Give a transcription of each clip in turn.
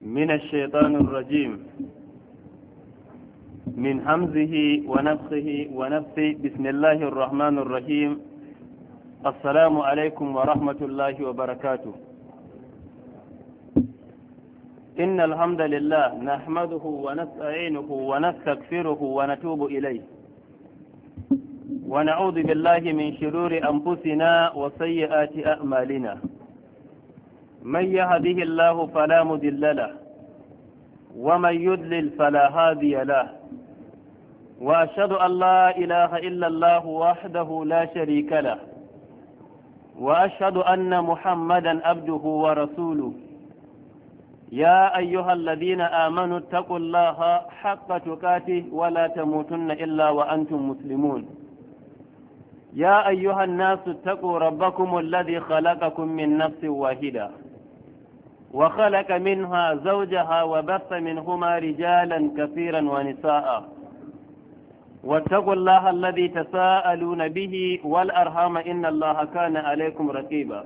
من الشيطان الرجيم من همزه ونفخه ونفثه. بسم الله الرحمن الرحيم. السلام عليكم ورحمة الله وبركاته. إن الحمد لله نحمده ونستعينه ونستغفره ونتوب إليه ونعوذ بالله من شرور أنفسنا وسيئات أعمالنا. من يهده الله فلا مضل له ومن يضلل فلا هادي له، وأشهد أن لا إله إلا الله وحده لا شريك له، وأشهد أن محمدا عبده ورسوله. يا أيها الذين آمنوا اتقوا الله حق تقاته ولا تموتن إلا وأنتم مسلمون. يا أيها الناس اتقوا ربكم الذي خلقكم من نفس واحدة وخلق منها زوجها وبث منهما رجالا كثيرا ونساء، واتقوا الله الذي تساءلون به والأرحام إن الله كان عليكم رقيبا.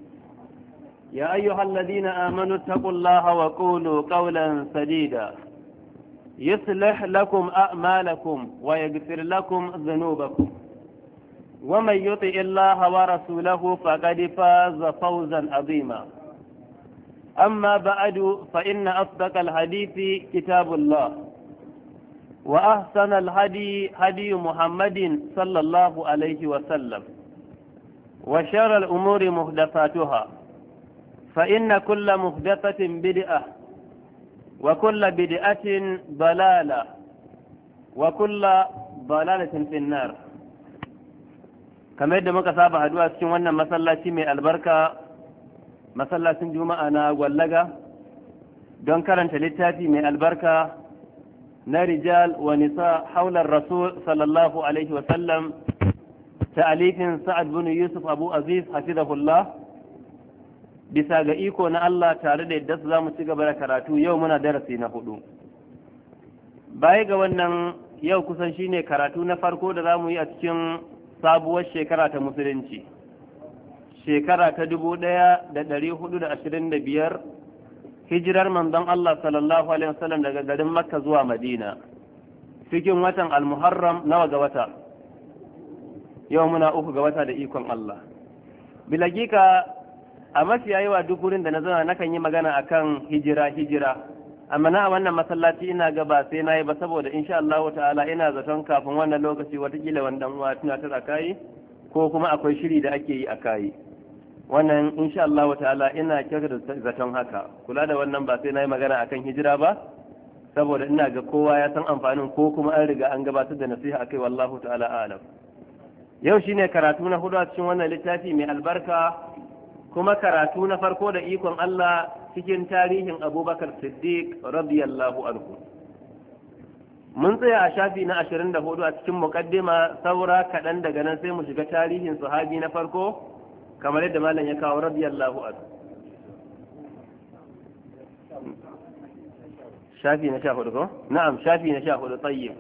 يا أيها الذين آمنوا اتقوا الله وقولوا قولا سديدا يصلح لكم أعمالكم ويغفر لكم ذنوبكم، ومن يطع الله ورسوله فقد فاز فوزا عظيما. أما بعد، فإن أصدق الحديث كتاب الله، وأحسن الهدي هدي محمد صلى الله عليه وسلم، وشر الأمور محدثاتها، فإن كل محدثة بدعة، وكل بدعة ضلالة، وكل ضلالة في النار. kamar yadda muka saba haduwa cikin wannan masallaci mai albarka, masallacin juma'a na gwallaga, don karanta littafi mai albarka na rijal wa nisa haular rasul sallallahu alaihi wasallam, ta'alifin sa'ad bin yusuf abu aziz hafizahullah. Bisa ga iko na Allah tare da yadda za mu ci gaba da karatu, yau muna darasi na 4. Baya ga wannan, yau kusan shine karatu na farko da za mu yi a cikin sabuwar shekara ta musulunci, shekara ta 1425 hijirar manzon Allah sallallahu alaihi wasallam daga garin Makka zuwa Madina, cikin watan al-Muharram. Nawa ga wata? Yau muna 3 ga wata da ikon Allah. Bilagika a mafiya yawa duk wurin da na zana nakan yi magana akan hijira, amma na a wannan masallaci ina ga ba sai nayi ba, saboda insha Allah ta'ala ina zaton kafin wannan lokaci watakila wanda uwa tuna ta kai, ko kuma akwai shiri da ake yi a kai. Wannan insha Allah ta'ala ina kyautata zaton haka. Kula da wannan ba sai nayi magana akan hijira ba, saboda ina ga kowa ya san amfanin, ko kuma an riga an gabatar da nasiha akai. Wallahu ta'ala a'lam. Yau shine karatu na 4 a cikin wannan littafi mai albarka, kuma karatu na farko da ikon Allah cikin tarihin Abubakar Siddiq radiyallahu anhu. Mun tsaya a shafi na 24 a cikin muqaddima, saura kaɗan daga nan sai mu shiga tarihin sahabi na farko kamar yadda malam ya kawo radiyallahu anhu. Shafi na 14 ko? Na'am, shafi na 14. tayyib.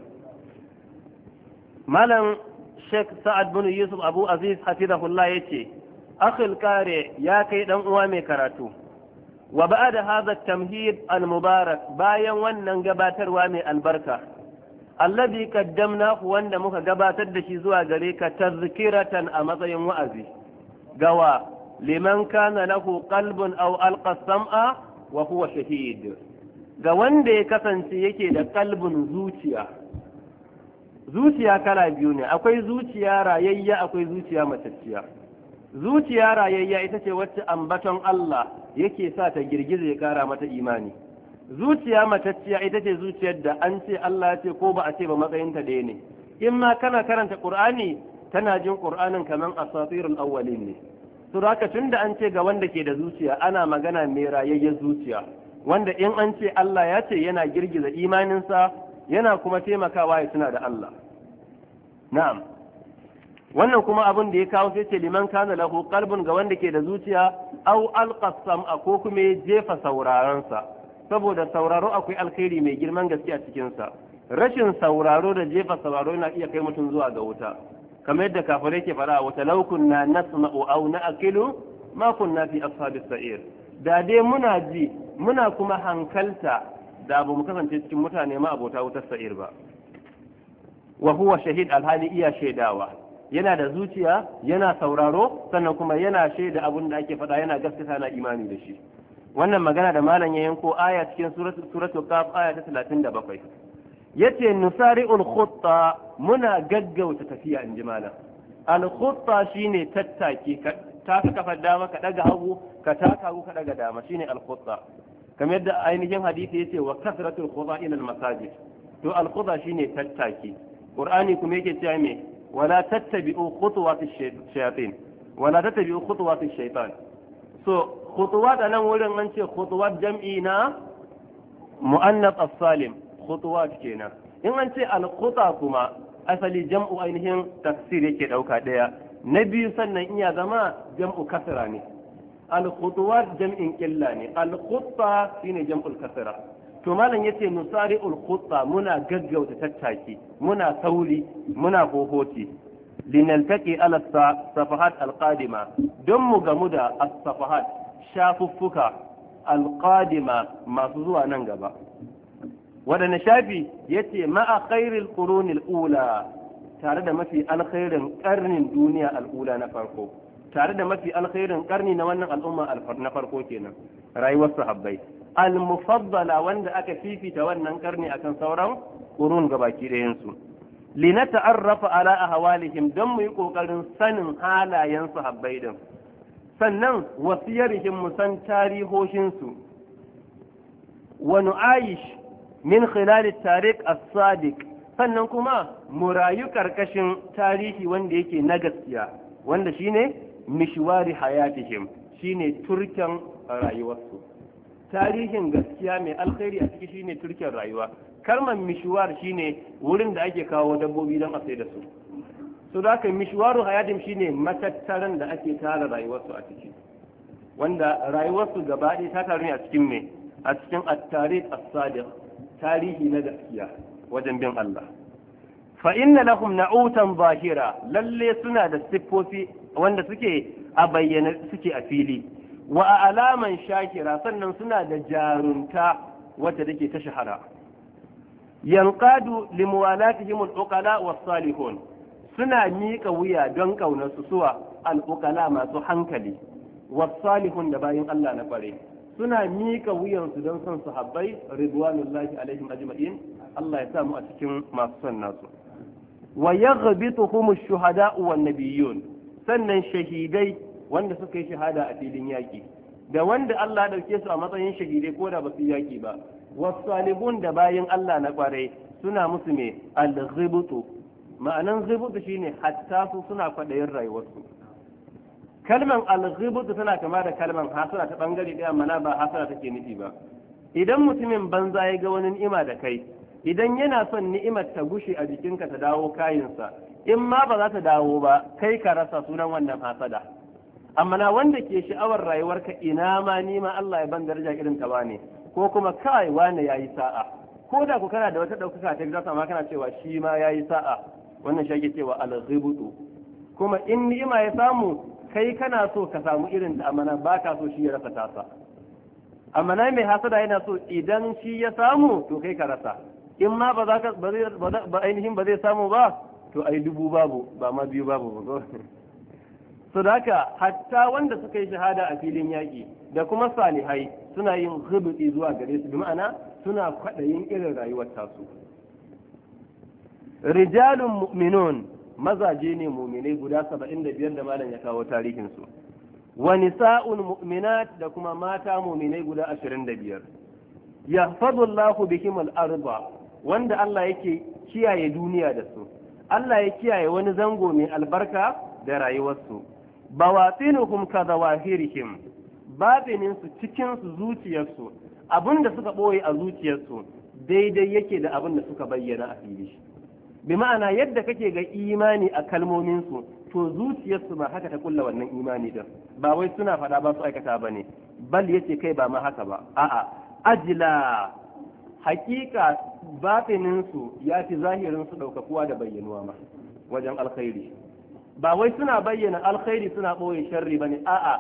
Malam Sheikh Sa'ad bin Yusuf Abu Aziz hafizahullah yace, akhil kare ya kai dan uwa mai karatu, wa ba'da hadha at-tamhid al-mubarak, bayan wannan gabatarwa mai albarka, alladhi qaddamnahu, wanda muka gabatar da shi zuwa gare ka, tazkiratan a matsayin wa'azi gawa liman kana lahu qalbun aw alqa sam'a wa huwa shahid, ga wanda ya kasance yake da qalbun zuciya. Zuciya kala biyu ne, akwai zuciya rayayya, akwai zuciya matacciya. Zuciya rayayya ita ce wacce ambaton Allah yake sa ta girgiza ya kara mata imani. Zuciya matacciya ita ce zuciyar da an ce Allah ya ce ko ba a ce ba matsayinta ɗaya ne. In ma kana karanta Qur'ani tana jin Qur'anin kaman asatirul awwalin ne. To haka tunda an ce ga wanda ke da zuciya, ana magana mai rayayyar zuciya, wanda in an ce Allah ya ce yana girgiza imaninsa, yana kuma taimakawa ya tuna da Allah. Na'am. Wannan kuma abin da ya kawo sai ce liman kana lahu qalbun, ga wanda ke da zuciya, aw alqa sam'a, ko kuma ya jefa sauraron sa, saboda sauraro akwai alkhairi mai girman gaske a cikin sa. Rashin sauraro da jefa sauraro yana iya kai mutum zuwa ga wuta, kamar yadda kafirai ke fara, wata law kunna nasma'u aw na'qilu ma kunna fi ashabis sa'ir. Da dai muna ji muna kuma hankalta da abu mu kasance cikin mutane ma abota wutar sa'ir ba. Wa huwa shahid alhali iya shaidawa, yana da zuciya, yana sauraro, sannan kuma yana shaida abin da ake faɗa, yana gaskata na imani da shi. Wannan magana da malam ya yanko aya cikin suratul qaf aya ta 37. Yace nusari'ul khutta, muna gaggauta tafiya inji malam. Al khutta shine tattaki, ka taka kafar dama ka daga hagu, ka taka hagu ka daga dama, shine al khutta. Kamar yadda ainihin hadisi yace wa kasratul khutta ila al masajid. To al khutta shine tattaki. Qur'ani kuma yake cewa me wala tattabi'u khutuwatish shayatin wala tattabi'u khutuwatish shaytan. So khutuwat anan wurin an ce khutuwat jam'i na mu'annath as-salim, khutuwat kenan. In an ce al-khuta kuma asali jam'u ainihin tafsir yake dauka daya. Na biyu sannan iya zama jam'u kasra ne. Al-khutuwat jam'in qilla ne, al-khutta shine jam'ul kasra. To malam yace nusari'ul khutta, muna gaggauta tattaki, muna sauri, muna hohoti linaltaqi ala safahat alqadima, don mu gamu da as-safahat shafuffuka alqadima masu zuwa nan gaba. Wadanne shafi yace ma'a khairil qurunil ula, tare da mafi alkhairin karnin duniya al'ula na farko, tare da mafi alkhairin karni na wannan al'umma na farko kenan, rayuwar sahabbai al-mufaddala, wanda aka fifita wannan karni akan sauran qurun gabaki ɗayan su. Linata'arrafa ala ahwalihim, don mu yi kokarin sanin halayen sahabbai din, sannan wasiyarihim mu san tarihohin su. Wa nu'ayish min khilal at-tariq as-sadiq, sannan kuma mu rayu karkashin tarihi wanda yake na gaskiya, wanda shine mishwari hayatihim, shine turken rayuwarsu. Tarihin gaskiya mai alkhairi a ciki shine turken rayuwa. Kalmar mishwar shine wurin da ake kawo dabbobi don a sai da su. So da haka mishwaru hayatim shine matattaran da ake tara rayuwarsu a ciki, wanda rayuwarsu gaba ɗaya ta taru ne a cikin me, a cikin at-tariq as-sadiq, tarihi na gaskiya wajen bin Allah. Fa inna lahum na'utan zahira, lalle suna da siffofi wanda suke a bayyane, suke a fili. Wa a alaman shakira, sannan suna da jarunta wacce take ta shahara. Yanqadu limuwalatihim al-uqala was-salihun, suna miƙa wuya don kaunar su suwa al-uqala masu hankali, was-salihun da bayin Allah na kware, suna miƙa wuyan su don son sahabbai ridwanullahi alaihim ajma'in. Allah ya samu a cikin masu son nasu. Wa yaghbituhum ash-shuhada'u wan-nabiyyun, sannan shahidai wanda suka yi shahada a filin yaƙi, da wanda Allah ya ɗauke su a matsayin shahidai ko da ba su yaƙi ba, wasalihun da bayin Allah na kwarai suna musu me al-ghibtu. Ma'anan ghibtu shine hatta su suna kwaɗayin rayuwarsu. Kalman al-ghibtu tana kama da kalman hasara ta bangare ɗaya, mana ba hasara take nufi ba. Idan mutumin banza ya ga wani ni'ima da kai, idan yana son ni'imar ta gushe a jikinka ta dawo kayinsa, in ma ba za ta dawo ba, kai ka rasa, sunan wannan hasada. Amma na wanda ke sha'awar rayuwarka, ina ma ni ma Allah ya ban daraja irin ta bane, ko kuma kai wane yayi sa'a, ko da ku kana da wata daukaka ta gidansa ma kana cewa shi ma yayi sa'a, wannan shi ake cewa al-ghibtu. Kuma in ni'ima ya samu, kai kana so ka samu irin ta, amma ba ka so shi ya rasa tasa. Amma na mai hasada yana so idan shi ya samu to kai ka rasa, in ma ba za ka ba ainihin ba zai samu ba, to ai dubu babu, ba ma biyu babu ba. So da haka hatta wanda suka yi shahada a filin yaƙi da kuma salihai suna yin ghibti zuwa gare su, bi ma'ana suna kwaɗayin irin rayuwar tasu. Rijalun mu'minun, mazaje ne mu'minai guda 75 da malam ya kawo tarihin su. Wa nisa'un mu'minat, da kuma mata mu'minai guda 25. Yahfazullahu bihim al-arda, wanda Allah yake kiyaye duniya da su. Allah ya kiyaye wani zango mai albarka da rayuwarsu. Bawatinuhum ka zawahirihim, batininsu cikinsu zuciyarsu, abinda suka ɓoye a zuciyarsu daidai yake da abin da suka bayyana a fili. Bi ma'ana yadda kake ga imani a kalmominsu, to zuciyarsu ba haka ta kulla wannan imani din, ba wai suna faɗa ba su aikata ba ne, bal yace kai ba ma haka ba, a'a ajila, hakika batininsu ya fi zahirinsu ɗaukakuwa da bayyanuwa ma wajen alkhairi. Ba wai suna bayyana alkhairi suna ɓoye sharri ba ne, a'a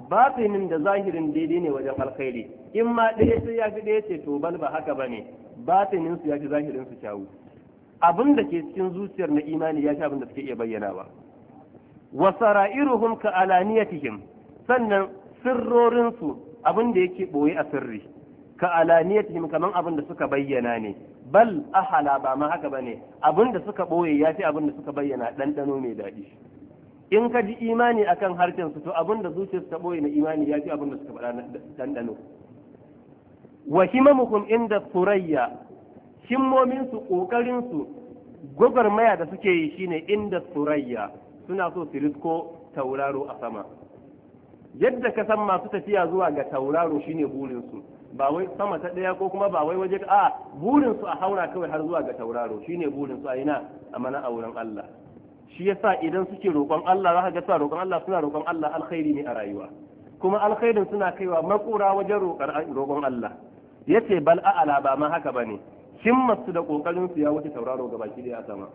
batinin da zahirin daidai ne wajen alkhairi in ma ɗaya sai ya fi ɗaya ce to bal ba haka bane batinin su ya fi zahirin su kyawu abin da ke cikin zuciyar na imani ya fi abin da suke iya bayyanawa wa sara'iruhum ka alaniyatihim sannan sirrorin su abin da yake boye a sirri ka alaniyatihim kaman abin da suka bayyana ne bal ahala ba ma haka bane abin da suka boye ya fi abin da suka bayyana ɗanɗano mai daɗi in ka ji imani akan harshen su to abin da zuciyarsu ta boye na imani ya fi abin da suka faɗa ɗanɗano wa himamukum inda surayya himmomin su kokarin su gwagwarmaya da suke yi shine inda surayya suna so su risko tauraro a sama yadda ka san masu tafiya zuwa ga tauraro shine burin su ba wai sama ta ɗaya ko kuma ba wai waje a burin su a haura kawai har zuwa ga tauraro shine burin su a ina a mana auren Allah shi yasa idan suke roƙon Allah za ka ga suna roƙon Allah suna roƙon Allah alkhairi ne a rayuwa kuma alkhairin suna kaiwa makura wajen roƙon Allah yace bal a'ala ba ma haka bane himmar su da kokarin su ya wuce tauraro ga baki da sama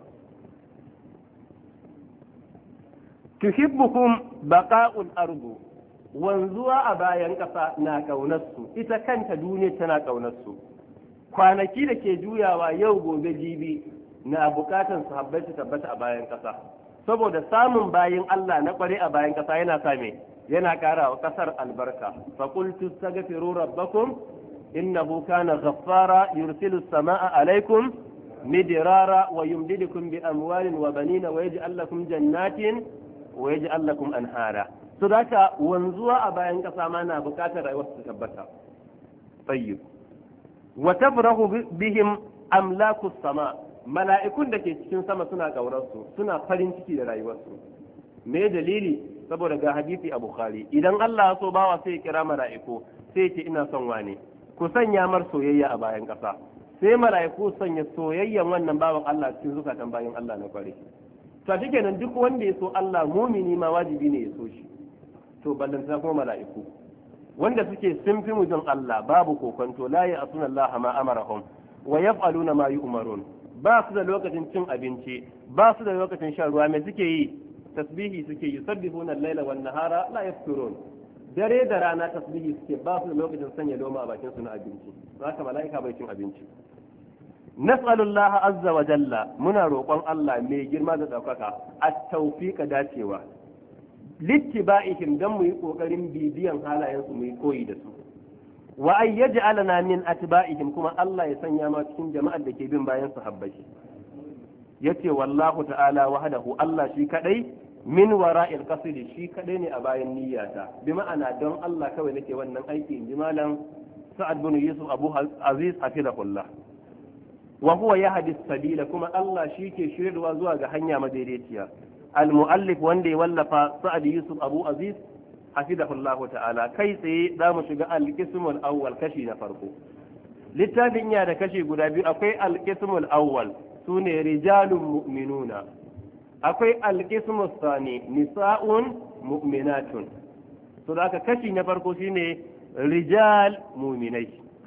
tuhibbukum baqa'ul ardu wanzuwa a bayan ƙasa na ƙaunar su ita kanta duniya tana ƙaunar su kwanaki da ke juyawa yau gobe jibi na bukatan sahabbai su tabbata a bayan ƙasa saboda samun bayin Allah na ƙware a bayan ƙasa yana sa me yana ƙara wa ƙasar albarka fa qultu astaghfiru rabbakum innahu kana ghaffara yursilu as-samaa'a 'alaykum midrara wa yumdidukum bi amwalin wa banina wa yaj'al lakum jannatin wa yaj'al lakum anhara to haka wanzuwa a bayan ƙasa ma na bukatar rayuwar su tabbata tayyib wa tafrahu bihim amlakus sama mala'ikun da ke cikin sama suna ƙaurarsu suna farin ciki da rayuwarsu me dalili saboda ga hadisi a bukhari idan Allah ya so bawa sai ya kira mala'iku sai ce ina son wane ku sanya mar soyayya a bayan ƙasa sai mala'iku sanya soyayyan wannan bawan Allah cikin zukatan bayan Allah na kware to shikenan duk wanda ya so Allah mumini ma wajibi ne ya so shi to ballanta kuma mala'iku wanda suke sun fi mujin Allah babu kokonto la ya asuna Allah ma amarahum wa yaf'aluna ma yu'marun ba su da lokacin cin abinci ba su da lokacin shan ruwa mai suke yi tasbihi suke yi sabbihuna al-laila wan nahara la yafturun dare da rana tasbihi suke ba su da lokacin sanya loma a bakin su na abinci haka mala'ika bai cin abinci nas'alullaha azza wa jalla muna roƙon Allah mai girma da ɗaukaka at-tawfiqa dacewa littiba'ihim dan mu yi kokarin bibiyan halayen su mu yi koyi da su wa ay yaj'alana min atba'ihim kuma Allah ya sanya ma cikin jama'ar da ke bin bayan sahabbai yace wallahu ta'ala wahdahu Allah shi kadai min wara'il qasd shi kadai ne a bayan niyyata bi ma'ana don Allah kawai nake wannan aiki inji malam Sa'ad bin Yusuf Abu Aziz hafizahullah wa huwa yahdi sabila kuma Allah shi ke shiryarwa zuwa ga hanya madaidaiciya al-mu'allif wanda ya wallafa Sa'ad Yusuf Abu Aziz hafizahullah ta'ala kai tsaye za mu shiga al-qismul awwal kashi na farko littafin ya da kashi guda biyu akwai al-qismul awwal sune rijalun mu'minuna akwai al-qismus thani nisa'un mu'minatun to da kashi na farko shine rijal mu'minai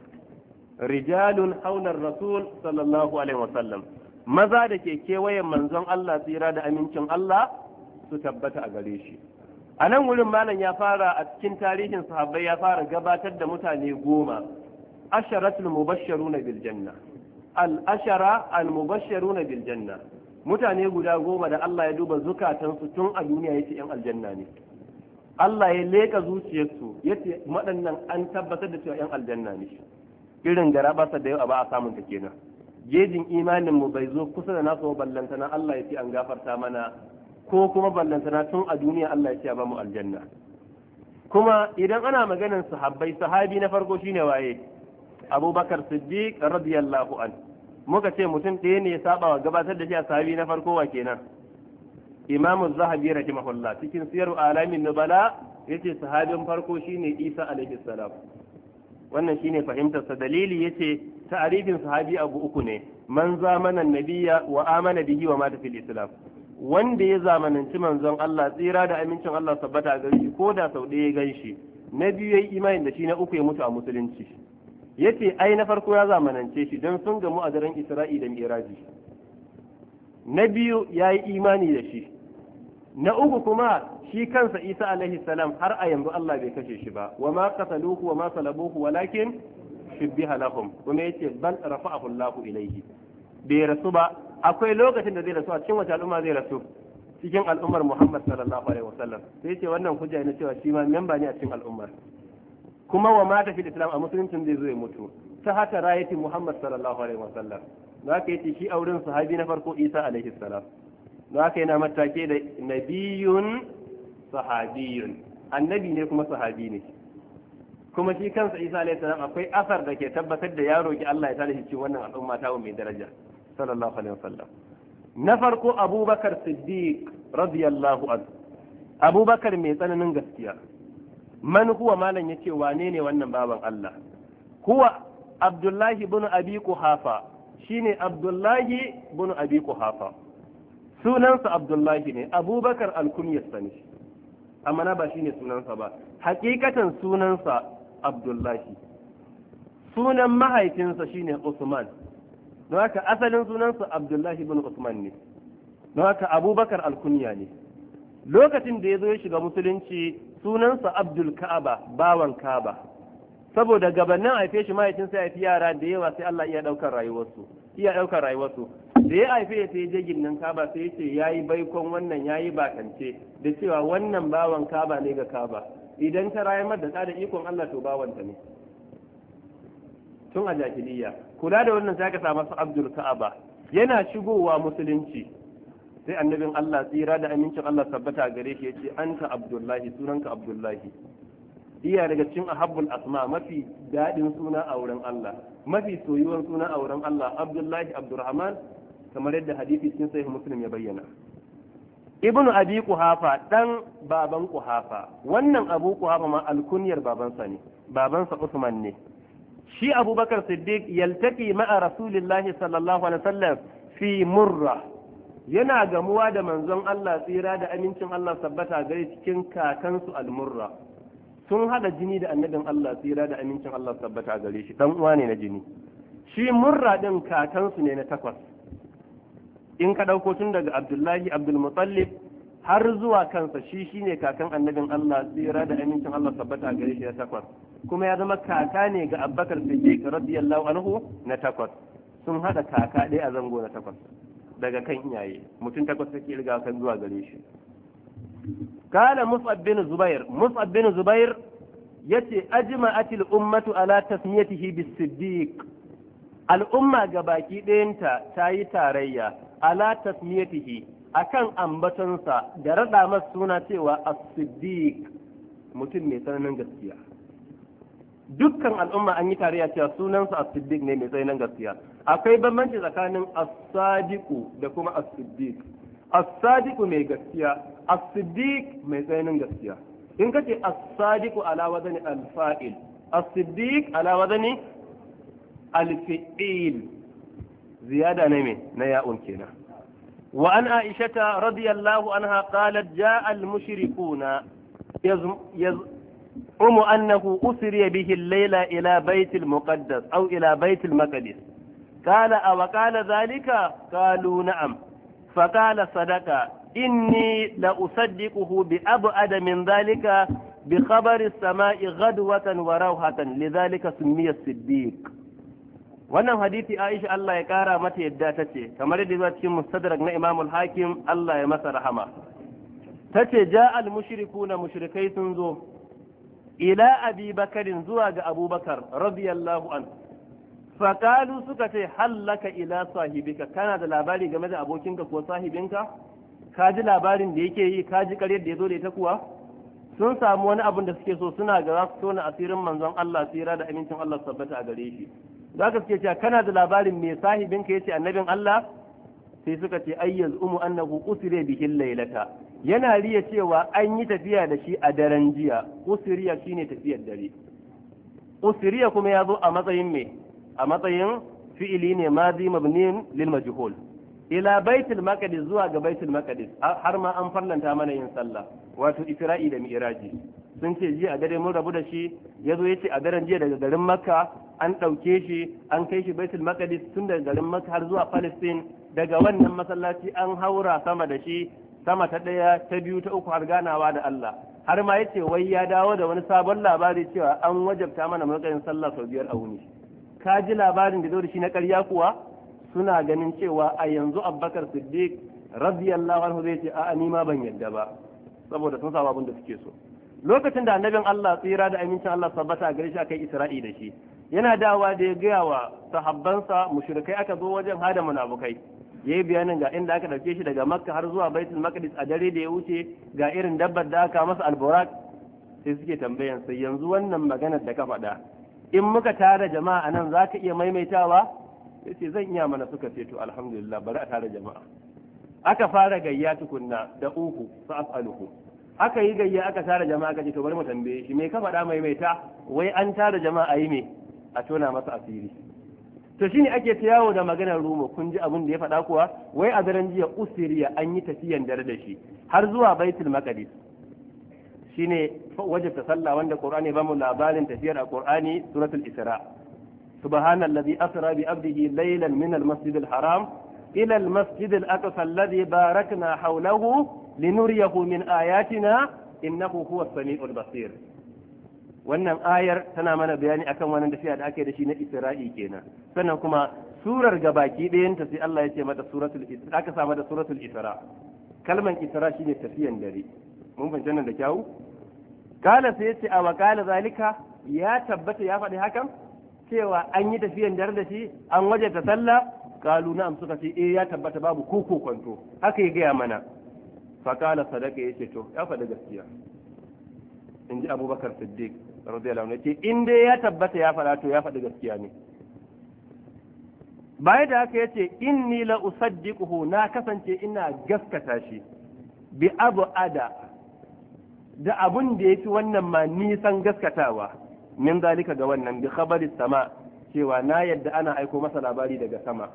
rijalun haular rasul sallallahu alaihi wasallam maza da ke kewayen manzon Allah tsira da amincin Allah su tabbata a gare shi a nan wurin malam ya fara a cikin tarihin sahabbai ya fara gabatar da mutane 10 asharatul mubashsharuna bil janna al ashara al mubashsharuna bil janna mutane guda 10 da Allah ya duba zukatansu tun a duniya yace yan aljanna ne Allah ya leka zuciyarsu yace waɗannan an tabbatar da cewa yan aljanna ne irin garabasa da yau ba a samun ta kenan gejin imanin mu bai zo kusa da nasu ballantana Allah ya ce an gafarta mana ko kuma ballantana tun a duniya Allah ya ce ba mu aljanna kuma idan ana maganar sahabbai sahabi na farko shine waye Abubakar Siddiq radiyallahu an muka ce mutum ɗaya ne ya saba wa gabatar da shi a sahabi na farko wa kenan Imam Az-Zahabi rahimahullah cikin Siyar Alamin Nubala yace sahabin farko shine Isa alaihi salam wannan shine fahimtar sa dalili yace ta'arifin sahabi abu uku ne man zamana nabiyya wa amana bihi wa mata fil islam wanda ya zamananci manzon Allah tsira da amincin Allah tabbata a gare shi ko da sau ɗaya ya ganshi na biyu yayi imani da shi na uku ya mutu a musulunci yace ai na farko ya zamanance shi don sun gamu a daren Isra'i da Mi'raji na biyu yayi imani da shi na uku kuma shi kansa Isa alaihi salam har a yanzu Allah bai kashe shi ba wa ma qataluhu wa ma salabuhu walakin shubbiha lahum kuma yace bal rafa'ahu Allahu ilayhi bai rasu ba akwai lokacin da zai rasu a cikin wata al'umma zai rasu cikin al'ummar Muhammad sallallahu alaihi wasallam sai yace wannan hujja ne cewa shi ma memba ne a cikin al'ummar kuma wa mata fi islam a musuluncin zai zo ya mutu ta haka rayati Muhammad sallallahu alaihi wasallam za ka yace shi auren sahabi na farko Isa alaihi salam za ka yana matake da nabiyun sahabiyun annabi ne kuma sahabi ne kuma shi kansa Isa alaihi salam akwai asar da ke tabbatar da ya roki Allah ya tarihi cikin wannan al'umma ta mai daraja sallallahu alaihi wasallam na farko Abubakar Siddiq radiyallahu anhu Abubakar mai tsananin gaskiya man huwa malan yace wane ne wannan baban Allah huwa Abdullahi ibn Abi Quhafa shine Abdullahi ibn Abi Quhafa sunansa Abdullahi ne Abubakar alkunyarsa ne amma na ba shine sunansa ba hakikatan sunansa Abdullahi sunan mahaifinsa shine Usman don haka asalin sunansa Abdullahi ibn Usman ne don haka Abubakar alkunya ne lokacin da ya zo ya shiga musulunci sunansa Abdul Ka'aba bawan Ka'aba saboda gabanin haife shi mahaifinsa ya fi yara da yawa sai Allah iya daukar rayuwarsu da ya haife ya sai je ginin Ka'aba sai ya ce yayi baikon wannan yayi bakance da cewa wannan bawan Ka'aba ne ga Ka'aba idan ta rayar da ikon Allah to bawanta ne tun a jahiliya kula da wannan sai ka samu Abdul Ka'aba yana shigowa musulunci sai annabin Allah tsira da amincin Allah tabbata gare shi yace anta Abdullahi sunanka Abdullahi iya daga cikin ahabbul asma mafi dadin suna a wurin Allah mafi soyuwan suna a wurin Allah Abdullahi Abdurrahman kamar yadda hadisi cikin sahih Muslim ya bayyana Ibnu Abi Quhafa dan baban Quhafa wannan Abu Quhafa ma alkunyar babansa ne babansa Usman ne shi Abubakar Siddiq yaltaqi ma'a Rasulillahi sallallahu alaihi wasallam fi Murra yana gamuwa da manzon Allah tsira da amincin Allah sabbata gare cikin kakansu al-Murra sun hada jini da annabin Allah tsira da amincin Allah sabbata gare shi dan uwa ne na jini shi Murra din kakansu ne na takwas in ka dauko tun daga Abdullahi Abdul Muttalib har zuwa kansa shi shine kakan annabin Allah tsira da amincin Allah sabbata gare shi na takwas kuma ya zama kaka ne ga Abubakar Siddiq radiyallahu anhu na takwas sun hada kaka ɗaya a zango na takwas daga kan iyaye mutum takwas take riga kan zuwa gare shi kana Mus'ab bin Zubair yace ajma'atil ummatu ala tasmiyatihi bis-siddiq al'umma gabaki ɗayanta ta yi tarayya ala tasmiyatihi akan ambatonsa da rada masa suna cewa as-siddiq mutum mai tsananin gaskiya dukkan al'umma an yi tarayya cewa sunansa as-siddiq ne mai tsananin gaskiya akwai bambanci tsakanin as-sadiqu da kuma as-siddiq as-sadiqu mai gaskiya as-siddiq mai tsananin gaskiya in kace as-sadiqu ala wadani al-fa'il as-siddiq ala wadani al-fi'il ziyada ne me na ya'un kenan wa an aisha radiyallahu anha qalat ja'a al-mushrikuna يزعم أنه أسري به الليلة إلى بيت المقدس أو إلى بيت المقدس قال أوقال ذلك قالوا نعم فقال صدق إني لأصدقه بأبعد من ذلك بخبر السماء غدوة وروحة لذلك سمي الصديق wannan hadisi Aisha Allah ya kara mata yadda tace kamar yadda zuwa cikin mustadrak na Imam al-Hakim Allah ya masa rahama tace ja al-mushrikuna mushrikai sun zo ila Abi Bakarin zuwa ga Abubakar radiyallahu anhu faqalu suka ce hallaka ila sahibika kana da labari game da abokinka ko sahibinka ka ji labarin da yake yi ka ji ƙaryar da ya zo da ita kuwa sun samu wani abin da suke so suna ga za su tona asirin manzon Allah tsira da amincin Allah tabbata a gare shi za ka suke cewa kana da labarin me sahibinka yace annabin Allah sai suka ce ayyaz umu annahu usire bihi laylata yana riya cewa an yi tafiya da shi a daren jiya usiriya shine tafiyar dare usiriya kuma ya zo a matsayin me a matsayin fi'ili ne madi mabniin lil majhul ila baitul maqdis zuwa ga baitul maqdis har ma an farlanta mana yin sallah wato isra'i da mi'raji sun ce jiya a dare mun rabu da shi yazo yace a daren jiya daga garin makka an ɗauke shi an kai shi baitul maqdis tun daga garin makka har zuwa palestine daga wannan masallaci an haura sama da shi sama ta ɗaya ta biyu ta uku har ganawa da Allah har ma yace wai ya dawo da wani sabon labari cewa an wajabta mana matsayin sallah sau 5 a wuni. Ka ji labarin da zo da shi na ƙarya kuwa? Suna ganin cewa a yanzu Abubakar Siddiq radiyallahu anhu zai ce a'a ni ma ban yadda ba, saboda sun samu abin da suke so. Lokacin da annabin Allah tsira da amincin Allah sabbata a gare shi akai Isra'i da shi, yana dawa da ya gaya wa sahabbansa mushrikai aka zo wajen hada munafukai, yayi bayanin ga inda aka dauke shi daga Makka har zuwa Baitul Maqdis a dare da ya wuce, ga irin dabbar da aka masa alburak. Sai suke tambayan sai yanzu wannan maganar da ka faɗa in muka tara jama'a nan zaka iya maimaitawa? Yace zan iya mana. Suka ce to alhamdulillah bari a tara jama'a. Aka fara gayya tukunna da uku sa'aluhu, aka yi gayya aka tara jama'a aka ce to bari mu tambaye shi me ka faɗa maimaita? Wai an tara jama'a yi me? A tona masa asiri. To shine ake ta yawo da maganar rumo, kun ji abin da ya faɗa kuwa? Wai a daren jiya usiriya an yi tafiyan dare da shi har zuwa Baitul Maqdis. Shine wajibta sallah wanda Qur'ani ba mu labarin tafiyar a Qur'ani suratul Isra. Subhanallazi asra bi abdihi laylan min al-masjid al-haram ila al-masjid al-aqsa alladhi barakna hawlahu linuriyahu min ayatina innahu huwas samiul basir. Wannan ayar tana mana bayani akan wannan tafiya da ake da shi na Isra'i kenan. Sannan kuma surar gabaki ɗayanta sai Allah ya ce mata suratul Isra, aka sa mata suratul Isra. Kalman Isra shine tafiyan dare. Mun fahimci nan da kyau? Kala sai yace a wakala zalika, ya tabbata ya faɗi hakan cewa an yi tafiyan dare da shi, an waje ta sallah. Kalu na'am, suka ce ya tabbata babu koko kwanto. Haka ya gaya mana. Fa kala sadaka yace to ya faɗi gaskiya. In ji Abubakar Siddiq radiyallahu anhu, yace in dai ya tabbata ya faɗa to ya faɗi gaskiya ne. Bayan da haka yace inni la usaddiquhu, na kasance ina gaskata shi bi abu ada da abun da yafi wannan ma nisan gaskatawa min zalika ga wannan bi khabari sama, cewa na yadda ana aiko masa labari daga sama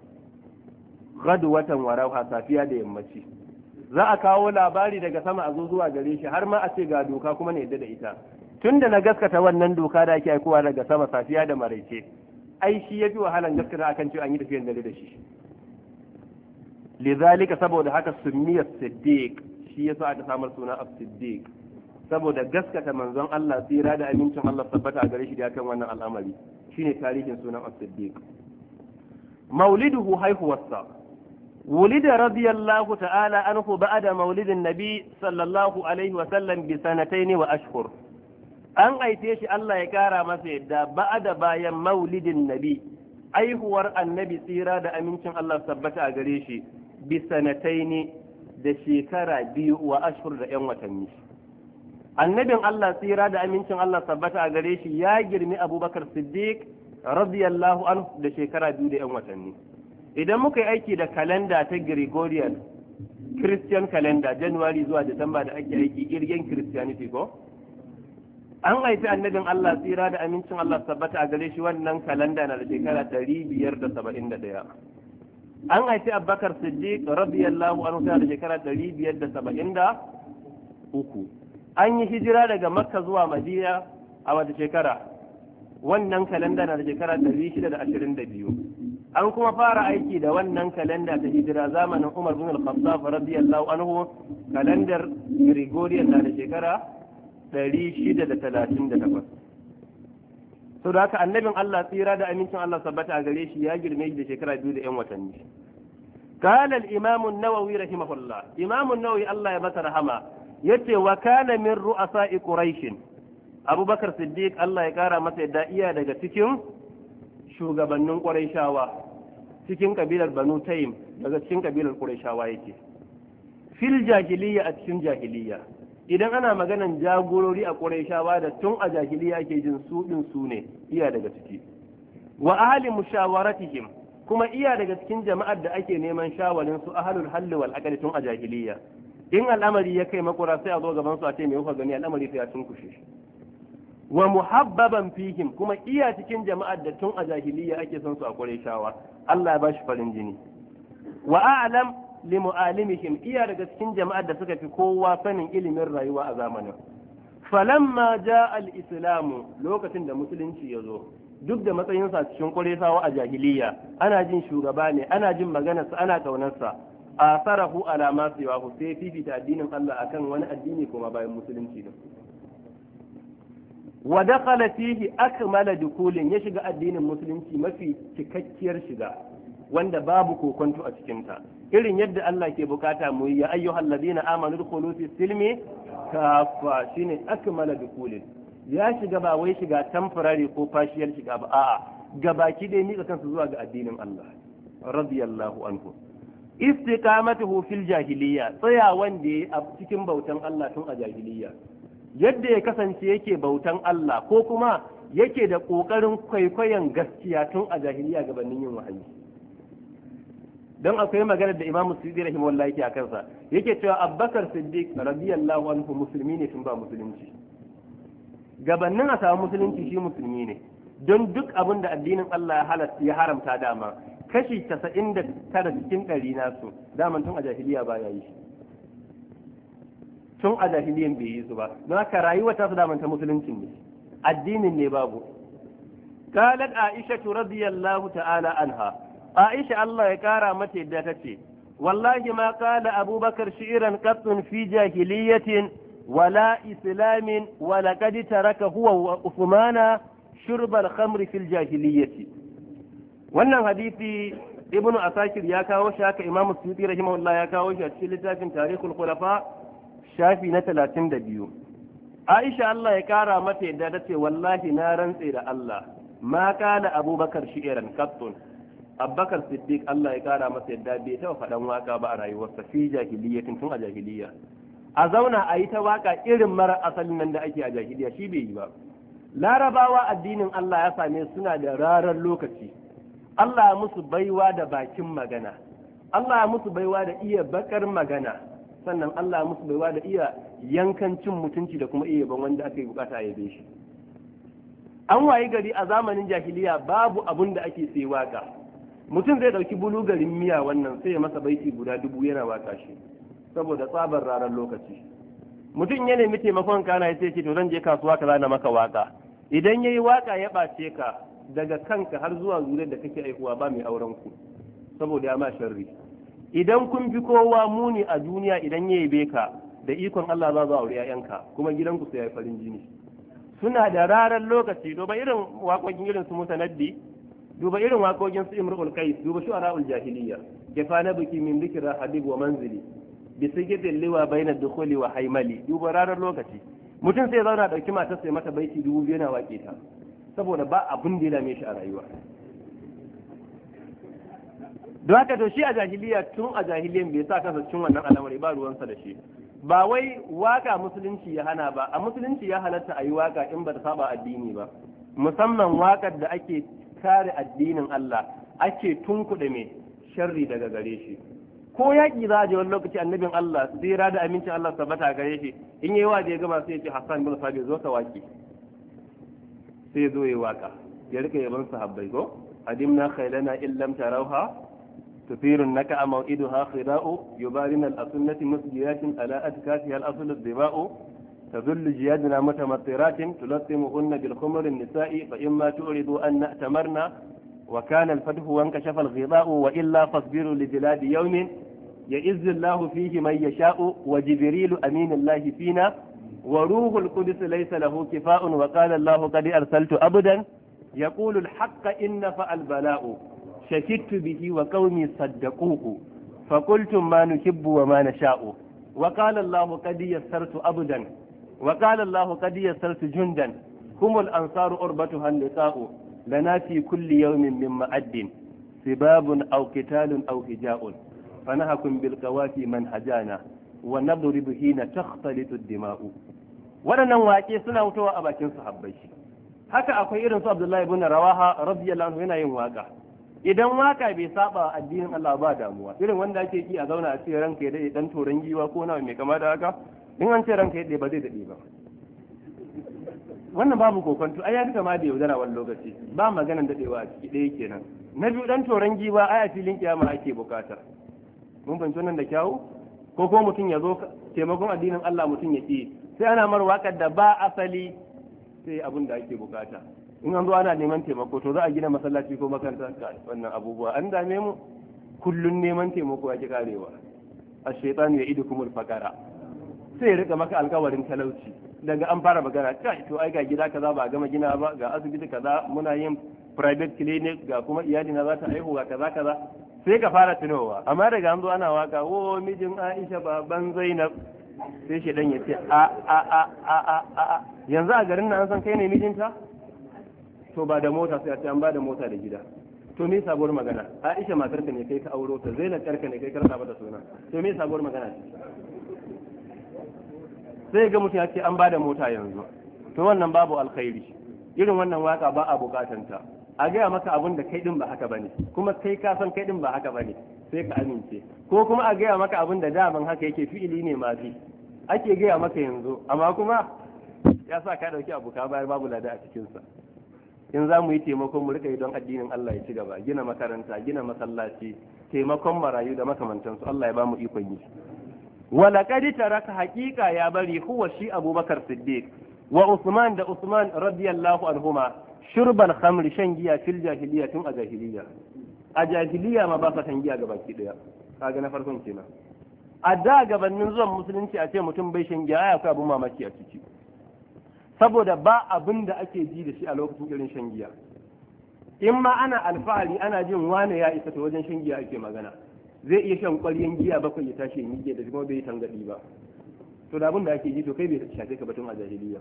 watan warauha, safiya da yammaci za a kawo labari daga sama a zo zuwa gare shi har ma a ce ga doka kuma ne yadda da ita. Tunda na gaskata wannan doka da ake aikowa daga sama safiya da maraice, ai shi yafi wahalan gaskata akan cewa an yi tafiyan dare da shi. Lidhalika, saboda haka summiya Siddiq, shi yasa aka samar suna as-Siddiq, saboda gaskata manzon Allah tsira da amincin Allah tabbata a gare shi da kan wannan al'amari, shine tarihin sunan as-Siddiq. Mauliduhu haihuwarsa, ولد رضي الله تعالى عنه بعد مولد النبي صلى الله عليه وسلم بسنتين وأشهر. an aice shi Allah ya kara masa yadda ba'ada bayan maulidin nabi, aihuwar annabi tsira da amincin Allah tabbata a gare shi bi sanataini da shekara 2 wa ashhur da 'yan watanni. Annabin Allah tsira da amincin Allah tabbata a gare shi ya girmi Abubakar Siddiq radiyallahu anhu da shekara 2 da 'yan watanni. Idan muka yi aiki da kalanda ta Gregorian Christian calendar, January zuwa Disamba da ake aiki kirgen Christianity ko? An haifi annabin Allah tsira da amincin Allah tabbata a gare shi wannan kalanda na da shekara 571. An haifi Abubakar Siddiq radiyallahu anhu da shekara 573. An yi hijira daga Makka zuwa Madina a wata shekara? Wannan kalanda na da shekara 622. An kuma fara aiki da wannan kalanda ta hijira zamanin Umar bin Al-Khattab radiyallahu anhu, kalandar Gregorian na da shekara 638. So da haka annabin Allah tsira da amincin Allah sabbata a gare shi ya girme shi da shekara 2 da 'yan watanni. قال الإمام النووي رحمه الله، إمام النووي الله يبارك رحمه، yace wa kana min ru'asa'i quraish, Abubakar Siddiq Allah ya kara masa yadda iya daga cikin shugabannin Qurayshawa, cikin kabilar Banu Taym, daga cikin kabilar Qurayshawa yake. Fil jahiliya, a cikin jahiliya, idan ana maganan jagorori a Qurayshawa da tun a jahiliya ake jin su din su ne, iya daga ciki. Wa ahli mushawaratihim, kuma iya daga cikin jama'ar da ake neman shawarin su ahlul halli wal aqli tun a jahiliya. In al'amari ya kai makura sai a zo gaban su a ce me kuka gani, al'amari sai ya tunkushe. Wa muhabbaban fihim, kuma iya cikin jama'ar da tun a jahiliya ake son su a Qurayshawa, Allah ya bashi farin jini. Wa a'lam li mu'alimihim, iya daga cikin jama'ar da suka fi kowa sanin ilimin rayuwa a zamanin. Falamma ja'a al-islamu, lokacin da musulunci ya zo, duk da matsayinsa cikin Qurayshawa a jahiliya, ana jin shugaba ne, ana jin maganarsa, ana kaunarsa. asarahu ala ma siwahu sai fifita addinin Allah akan wani addini kuma bayan musulunci ne wa dakhala fihi akmala dukulin ya shiga addinin musulunci mafi cikakkiyar shiga wanda babu kokonto a cikin ta irin yadda Allah ke bukata mu ya ayyuhal ladina amanu dukhulu fi silmi kafa shine akmala dukulin ya shiga ba wai shiga temporary ko fashiyar shiga ba a'a gabaki dai mika kansa zuwa ga addinin Allah radiyallahu anhu istiqamatuhu fil jahiliya tsaya wanda a cikin bautan Allah tun a jahiliya yadda ya kasance yake bautan Allah ko kuma yake da kokarin kwaikwayon gaskiya tun a jahiliya gabanin yin wahayi don akwai magana da Imam Suyuti rahimahullah yake a kansa yake cewa Abubakar Siddiq radiyallahu anhu musulmi ne tun ba musulunci gabanin a samu musulunci shi musulmi ne don duk abin da addinin Allah ya haramta dama kashi 99 cikin 100 nasu daman tun a jahiliya ba ya yi tun a jahiliyan bai yi su ba don haka rayuwa ta su daman ta musulunci ne addinin ne babu qalat aisha radiyallahu ta'ala anha aisha Allah ya kara mata yadda tace wallahi ma qala abubakar shi'ran qattun fi jahiliyatin wala islamin wala qad taraka huwa wa uthmana shurb al-khamr fi al-jahiliyyati wannan hadisi ibnu asakir ya kawo shi haka imamu suyuti rahimahullah ya kawo shi a cikin littafin tarihul khulafa shafi na 32 aisha Allah ya kara mata yadda ta ce wallahi na rantse da Allah ma kana abubakar shi'ran qattun abubakar siddiq Allah ya kara masa yadda bai taɓa faɗan waka ba a rayuwarsa fi jahiliyyatin tun a jahiliya a zauna a yi ta waka irin mara asalin nan da ake a jahiliya shi bai yi ba larabawa addinin Allah ya same suna da rarar lokaci Allah ya musu baiwa da bakin magana Allah ya musu baiwa da iya bakar magana sannan Allah ya musu baiwa da iya yankan cin mutunci da kuma iya ban wanda aka yi bukata a yabe shi an wayi gari a zamanin jahiliya babu abun da ake sai waka mutum zai dauki bulugarin miya wannan sai ya masa baiti guda 1000 yana waka shi saboda tsabar ranar lokaci mutum ya nemi taimakon kana ya ce to zan je kasuwa kaza na maka waka idan yayi waka ya bace ka daga kanka har zuwa zuriyar da kake aihuwa ba mai auren ku saboda ya ma sharri idan kun fi kowa muni a duniya idan ya yabe ka da ikon Allah za a aure ƴaƴanka kuma gidanku sai ya farin jini suna da rarar lokaci duba irin waƙoƙin irin su mutanaddi duba irin waƙoƙin su imrul qais duba shu'ara'ul jahiliya kifana biki min dhikra habib wa manzili bi sigidil liwa baina dukhuli wa haimali duba rarar lokaci mutum sai zauna dauki matar sai mata baiti 2000 yana waƙe ta saboda ba abun da ya dame shi a rayuwa don haka to shi a jahiliya tun a jahiliyan bai sa kansa cikin wannan al'amari ba ruwansa da shi ba wai waka musulunci ya hana ba a musulunci ya halatta a yi waka in ba ta saba addini ba musamman wakar da ake kare addinin Allah ake tunkuɗe mai sharri daga gare shi ko yaƙi za a je wani lokaci annabin Allah tsira da amincin Allah tabbata gare shi in yi waje ya gama sai ya ce Hassan bin Sabit zo ka waki sai ya zo ya waka ya rika yaban sahabbai ko adimna khailana illam tarawha تثير النكع موئدها خراء يبارن الأسنة مسجيات على أتكاسها الأصل الضباء تذل جيادنا متمطرات تلطمهن بالخمر النساء فإما تؤردوا أن نأتمرنا وكان الفتح وانكشف الغضاء وإلا فاصبروا لجلاد يوم يئز الله فيه من يشاء وجبريل أمين الله فينا وروح القدس ليس له كفاء وقال الله قد أرسلت أبدا يقول الحق إن فعل بلاء شكدت به وقومي صدقوه فقلتم ما نحب وما نشاء وقال الله قد يسرت أبدا وقال الله قد يسرت جندا هم الأنصار أربتها اللقاء لنا في كل يوم من معد سباب أو قتال أو هجاء فنهكم بالقوافي من هجانا ونضرب حين تختلط الدماء waɗannan waƙe suna mutuwa a bakin sahabbai haka akwai irin su Abdullahi ibn Rawaha radiyallahu anhu yana yin waka idan waka bai saba addinin Allah ba damuwa irin wanda ake ki a zauna a ce ranka ya dade dan toran giwa ko nawa mai kama da haka in an ce ranka ya dade ba zai dade ba wannan babu kokonto ai ya fi kama da yaudara wani lokaci ba maganan dadewa a ciki ɗaya kenan na biyu dan toran giwa ai a filin kiyama ake bukata mun fahimci wannan da kyawu ko ko mutum ya zo taimakon addinin Allah mutum ya ki sai ana mar wakar da ba asali sai abin da ake bukata in an zo ana neman taimako to za a gina masallaci ko makaranta wannan abubuwa an dame mu kullun neman taimako ake karewa ash-shaytanu ya'idukumul faqara sai ya rika maka alƙawarin talauci daga an fara magana kai to ai ga gida kaza ba a gama gina ba ga asibiti kaza muna yin private clinic ga kuma iyali na za ta haihu ga kaza kaza sai ka fara tunowa amma daga an zo ana waka wo mijin Aisha baban Zainab sai shi dan ya ce a yanzu a garin nan an san kai ne mijinta to ba da mota sai a ce an ba da mota da gida to me sabuwar magana Aisha matarka ne kai ka auro ta Zainab karka ne kai ka rasa mata suna to me sabuwar magana sai ga mutum ya ce an ba da mota yanzu to wannan babu alkhairi irin wannan waka ba a bukatanta a gaya maka abin da kai din ba haka bane kuma kai ka san kai din ba haka bane sai ka amince ko kuma a gaya maka abin da daman haka yake fi'ili ne ma fi ake gaya maka yanzu amma kuma ya sa ka dauki abu ka bayar babu lada a cikin sa in za mu yi taimakon mu rika yi don addinin Allah ya ci gaba gina makaranta gina masallaci taimakon marayu da makamantansu Allah ya ba mu ikon yi walaqad taraka haqiqa ya bari huwa shi Abubakar Siddiq wa Usman da Usman radiyallahu anhuma shurban khamri shan giya fil jahiliya tun a jahiliya ma ba sa shan giya gabaki daya kaga na farkon kenan a da gabanin zuwan musulunci a ce mutum bai shan giya akwai abun mamaki a ciki saboda ba abin da ake ji da shi a lokacin irin shan giya in ma ana alfahari ana jin wane ya isa ta wajen shan giya ake magana zai iya shan ƙwaryen giya bakwai ya tashi ya miƙe da kuma bai tangadi ba to da abin da ake ji to kai bai shafe ka batun a jahiliya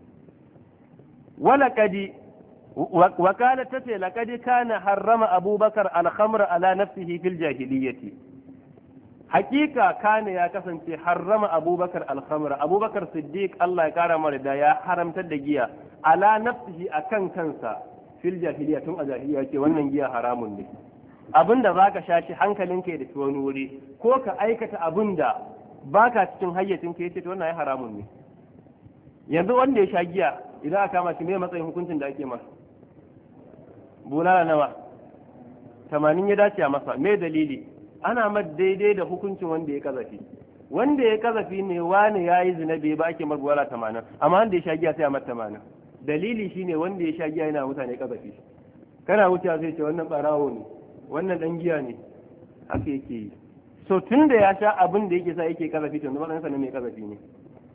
wala kadi وقالت تتي لقد كان حرم أبو بكر الخمر على نفسه في الجاهلية حقيقة كان يا كسنتي حرم أبو بكر الخمر أبو بكر صديق الله يكرم رضا يا حرم تدقيا على نفسه أكن كنسا في الجاهلية ثم الجاهلية wannan giya haramun ne abinda zaka shashi hankalinka da wani wuri ko ka aikata abinda baka cikin hayyacinka yace to wannan ya haramun ne yanzu wanda ya sha giya idan aka kama shi me matsayin hukuncin da ake masa bulala nawa 80 ya dace a masa me dalili ana ma daidai da hukuncin wanda ya kazafi ne wani yayi zina bai ba ake magwala 80 amma wanda ya sha giya sai a mata 80 dalili shine wanda ya sha giya yana mutane kazafi kana wucewa sai ce wannan barawo ne wannan dan giya ne haka yake yi so tunda ya sha abin da yake sa yake kazafi to wannan sanin me kazafi ne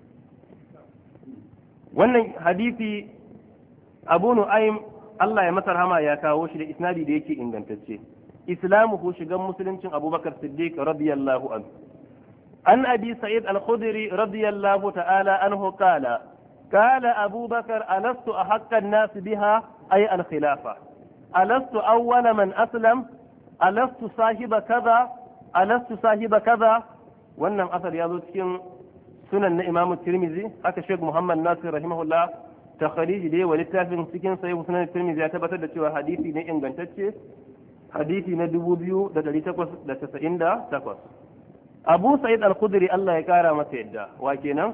wannan hadisi Abu Nu'aym Allah ya masa rahama ya kawo shi da isnadi da yake ingantacce islamuhu shigan musuluncin Abubakar Siddiq radiyallahu anhu an abi Sa'id al-Khudri radiyallahu ta'ala anhu qala qala Abubakar alastu ahqqa an-nas biha ay al-khilafa alastu awwala man aslam alastu sahiba kaza wannan asar ya zo cikin sunan na Imam Tirmidhi haka Sheikh Muhammad Nasir rahimahullah takhariji da yawa littafin cikin sahih sunan Tirmidhi ya tabbatar da cewa hadisi ne ingantacce hadisi na 2898 Abu Sa'id al-Khudri Allah ya kara masa yadda wa kenan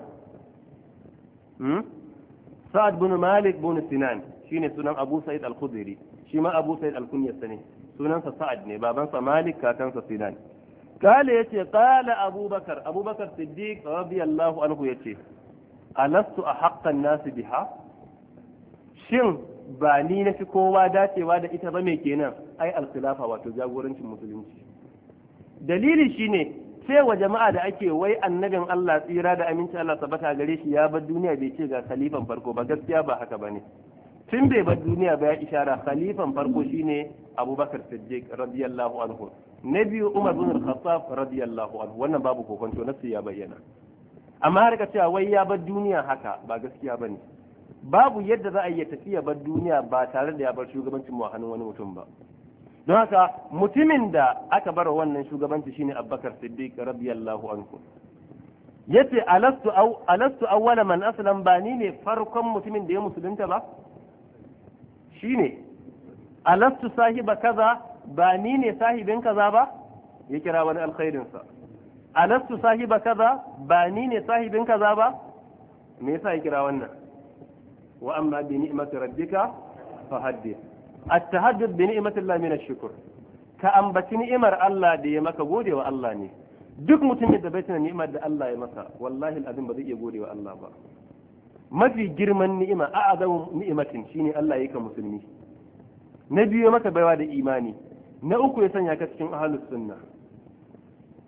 Sa'ad bin Malik bin Sinan shine sunan Abu Sa'id al-Khudri shi ma Abu Sa'id al-Kunyasa ne sunansa Sa'ad ne babansa Malik kakansa Sinan قال يتي قال أبو بكر صديق رضي الله عنه يتي ألست أحق الناس بها shin ba ni na fi kowa dacewa da ita ba mai kenan ai alkhilafa wato jagorancin musulunci dalili shine cewa jama'a da ake wai annabin Allah tsira da aminci Allah sabata gare shi ya bar duniya bai ce ga khalifan farko ba gaskiya ba haka bane tun bai bar duniya ba ya ishara khalifan farko shine Abubakar Siddiq radiyallahu anhu na biyu Umar bin Al-Khattab radiyallahu anhu wannan babu kokonto nasu ya bayyana amma har ka cewa wai ya bar duniya haka ba gaskiya bane babu yadda za a yi tafiya bar duniya ba tare da ya bar shugabancin mu a hannun wani mutum ba don haka mutumin da aka bar wannan shugabanci shine Abubakar Siddiq radiyallahu anhu yace alastu awwala man aslam ba ni ne farkon mutumin da ya musulunta ba shine alastu sahiba kaza ba ni ne sahibin kaza ba ya kira wani alkhairin sa alastu sahiba kaza ba ni ne sahibin kaza ba me yasa ya kira wannan wa amma bi ni'mati rabbika fahaddith at-tahadduth bi ni'mati Allah min ash-shukr ka ambaci ni'imar Allah da ya maka gode wa Allah ne duk mutumin da bai tuna ni'imar da Allah ya masa wallahi al-azim ba zai iya gode wa Allah ba mafi girman ni'ima a'azamu ni'imatin shine Allah yake musulmi na biyu maka baiwa da imani na uku ya sanya ka cikin ahlus sunna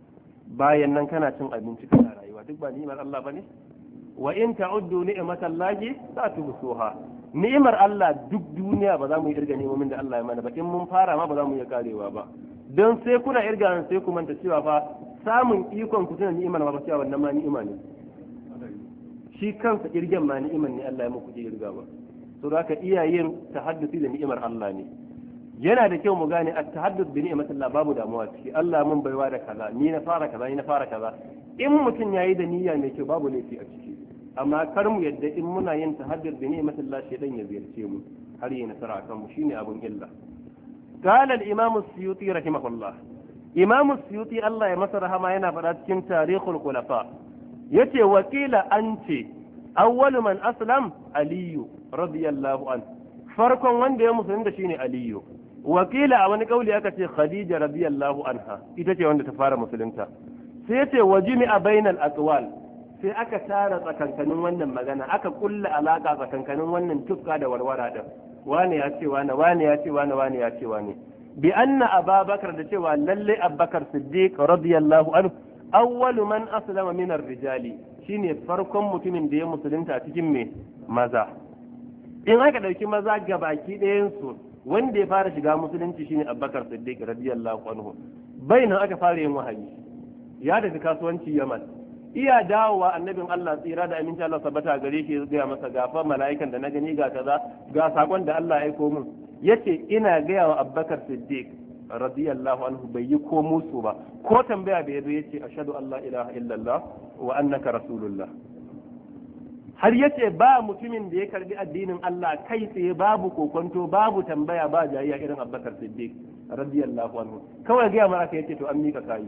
bayan nan kana cin abinci kana rayuwa, duk ba ni'imar Allah bane? wa in ta'uddu ni'matallahi la tuhsuha. Ni'imar Allah duk duniya ba za mu yi irga ni'imomin da Allah ya mana ba, in mun fara ma ba za mu iya karewa ba, don sai kuna irga sai ku manta cewa fa samun ikon ku tuna ni'imar ma ba cewa wannan ma ni'ima ne, shi kansa irgen ma ni'imar ne Allah ya muku irga ba. to da ka iya yin tahaddusi da ni'imar Allah ne. Yana da kyau mu gane at-tahaddud bi ni'matillah babu damuwa ciki. Allah mun baiwa da kaza, ni na fara kaza, ni na fara kaza. In mutum yayi da niyya mai kyau babu laifi a ciki. Amma kar mu yadda in muna yin tahaddud bi ni'matillah shedan ya ziyarce mu har yi nasara akan mu, shine abun illa. قال الإمام السيوطي رحمه الله. إمام السيوطي الله يمسر رحمه yana faɗa cikin tarihul khulafa. Yace wakila anti awwalu man aslam aliyu radiyallahu an. Farkon wanda ya musulunta shine aliyu. Wakila a wani kauli aka ce khadija radiyallahu anha, ita ce wanda ta fara musulunta. Sai yace wajimi a bainal aqwal, sai aka tara tsakankanin wannan magana, aka kulla alaka tsakankanin wannan tufka da warwara din. Wani ya ce wani, wani ya ce wani, wani ya ce wani. Bi anna Abubakar da cewa lalle Abubakar Siddiq radiyallahu anhu awwalu man aslama min ar-rijali, shine farkon mutumin da ya musulunta a cikin me maza. In aka dauki maza gabaki ɗayan su, wanda ya fara shiga musulunci shine Abubakar Siddiq radiyallahu anhu. Bainan aka fara yin wahayi, ya tafi kasuwanci Yaman. Iya dawowa annabin Allah tsira da aminci Allah sabata gare shi ya gaya masa gafa mala'ikan da na gani ga kaza, ga sakon da Allah ya aiko min. Yace ina gaya wa Abubakar Siddiq radiyallahu anhu bai yi ko musu ba, ko tambaya bai yazo yace ashhadu an la ilaha illallah wa annaka rasulullah. Har yace ba mutumin da ya karbi addinin Allah kai tsaye babu kokonto babu tambaya ba jayayya irin Abubakar Siddiq radiyallahu anhu. Kawai gaya mara ka yace to an mika kai.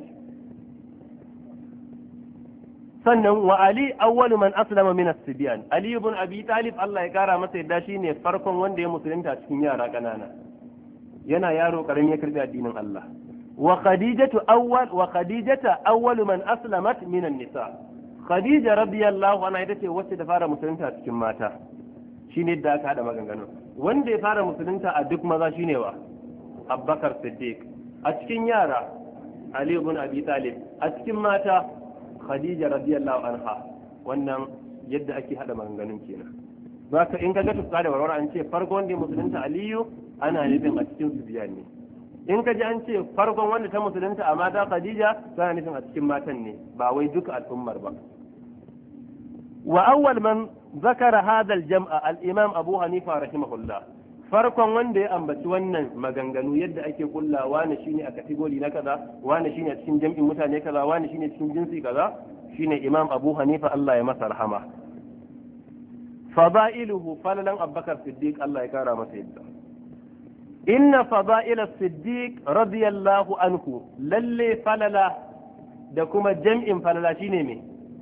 Sannan wa Ali awwalu man aslama min as-sibyan, Ali ibn Abi Talib Allah ya kara masa yadda shine farkon wanda ya musulunta cikin yara kanana, yana yaro karami ya karbi addinin Allah. Wa Khadijatu awwalu man aslamat min an-nisa, Khadija radiyallahu anha ita ce wacce ta fara musulunta cikin mata, shine da aka hada maganganu. Wanda ya fara musulunta a duk maza shine wa Abubakar Siddiq, a cikin yara Ali ibn Abi Talib, a cikin mata Khadija radiyallahu anha. Wannan yadda ake hada maganganun kenan. Zaka in kaga tufka da warwara an ce farko wanda ya musulunta Aliyu, ana nufin a cikin su biyan ne. In ka ji an ce farkon wanda ta musulunta a mata Khadija, tana nufin a cikin matan ne, ba wai duka al'ummar ba. Wa awwal man zakara hadha al-jam'a al-imam Abu Hanifa rahimahullah. Farkon wanda ya ambaci wannan maganganu yadda ake kulla wani shine a kategori na kaza, wani shine a cikin jam'in mutane kaza, wani shine cikin jinsi kaza, shine Imam Abu Hanifa Allah ya masa rahama. Fada'iluhu falalan Abubakar Siddiq Allah ya kara masa yadda. Inna fada'ila Siddiq radiyallahu anhu, lalle falala da kuma jam'in falala shine me?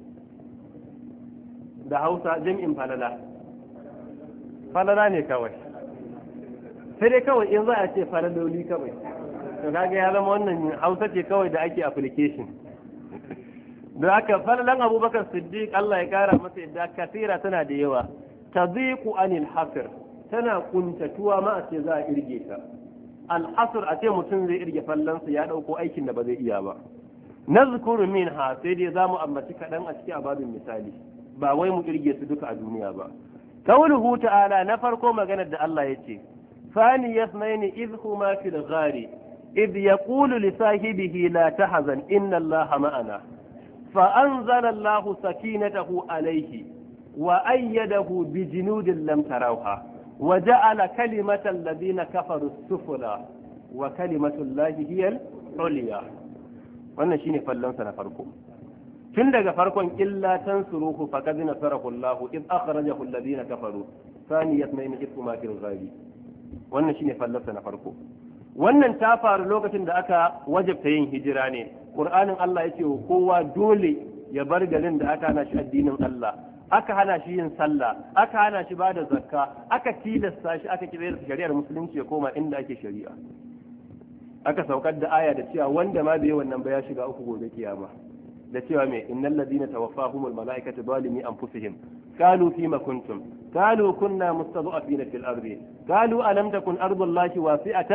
Da Hausa jam'in falala. Falala ne kawai. Sai dai kawai in za a ce falaloli kawai, to kaga ya zama wannan Hausa ce kawai da ake application. Da haka falalan Abubakar Siddiq Allah ya kara masa yadda kasira tana da yawa, tadhiqu anil hasr, tana kuntatuwa ma a ce za a irge ta. Al-hasr a ce mutum zai irge fallansa ya dauko aikin da ba zai iya ba. Nazkuru minha, sai dai zamu ambaci kadan a cikin ababin misali, ba wai mu irge su duka a duniya ba. Qawluhu ta'ala, na farko maganar da Allah ya ce ثاني اثنين إذ هما في الغار إذ يقول لصاحبه لا تحزن إن الله معنا فأنزل الله سكينته عليه وأيده بجنود لم تروها وجعل كلمة الذين كفروا السفلى وكلمة الله هي العليا. wannan shine fallansa na farko. Tun daga farkon illa tansuruhu faqad nasarahu Allah id akhrajahu alladhina kafaru thani yasmaini ithma fil ghari. Wannan shine fallarsa na farko. Wannan ta faru lokacin da aka wajabta yin hijira ne. Qur'anin Allah yace kowa dole ya bar garin da aka hana shi addinin Allah, aka hana shi yin sallah, aka hana shi bada zakka, aka tilasta shi aka kira shari'ar musulunci ya koma inda ake shari'a. Aka saukar da aya da cewa wanda ma bai wannan ba ya shiga uku gobe kiyama. Da cewa me innal ladina tawaffahumul malaikatu zalimi anfusihim qalu fima kuntum qalu kunna mustad'afina fil ardi qalu alam takun ardullahi wasi'atan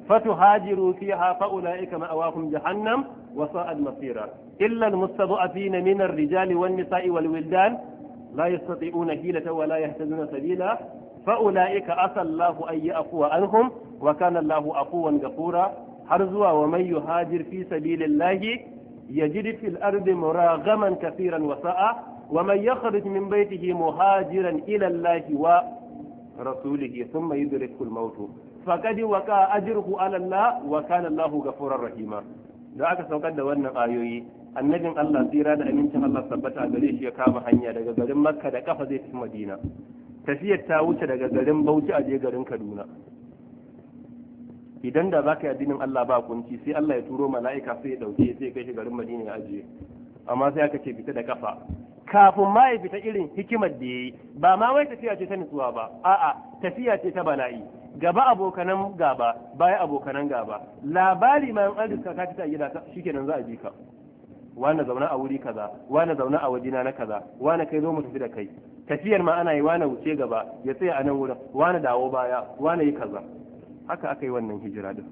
فتهاجروا فيها فأولئك مأواهم جهنم وساءت مصيرا إلا المستضعفين من الرجال والنساء والولدان لا يستطيعون حيلة ولا يهتدون سبيلا فأولئك عسى الله أن يعفو عنهم وكان الله عفوا غفورا حرزوا ومن يهاجر في سبيل الله يجد في الأرض مراغما كثيرا وسعا ومن يخرج من بيته مهاجرا إلى الله ورسوله ثم يدركه الموت فقد وقع أجره على الله وكان الله غفورا رحيما. da aka saukar da wannan ayoyi annabin Allah tsira da amincin Allah tabbata a gare shi ya kama hanya daga garin Makka da kafa zai tafi Madina. Tafiyar ta wuce daga garin Bauchi a je garin Kaduna. Idan da zaka yi addinin Allah ba kunci sai Allah ya turo mala'ika sai ya dauke sai kai shi garin Madina ya ajiye. Amma sai aka ce fita da kafa. Kafin ma ya fita irin hikimar da yayi ba ma wai tafiya ce ta nutsuwa ba a'a tafiya ce ta bala'i. Gaba abokanan gaba baya abokanan gaba labari ma an riska ka fita gida shikenan za a bi ka wani zauna a wuri kaza wani zauna a wajina na kaza wani kai zo mu tafi da kai tafiyar ma ana yi wani wuce gaba ya tsaya a nan wurin wani dawo baya wani yi kaza haka aka yi wannan hijira din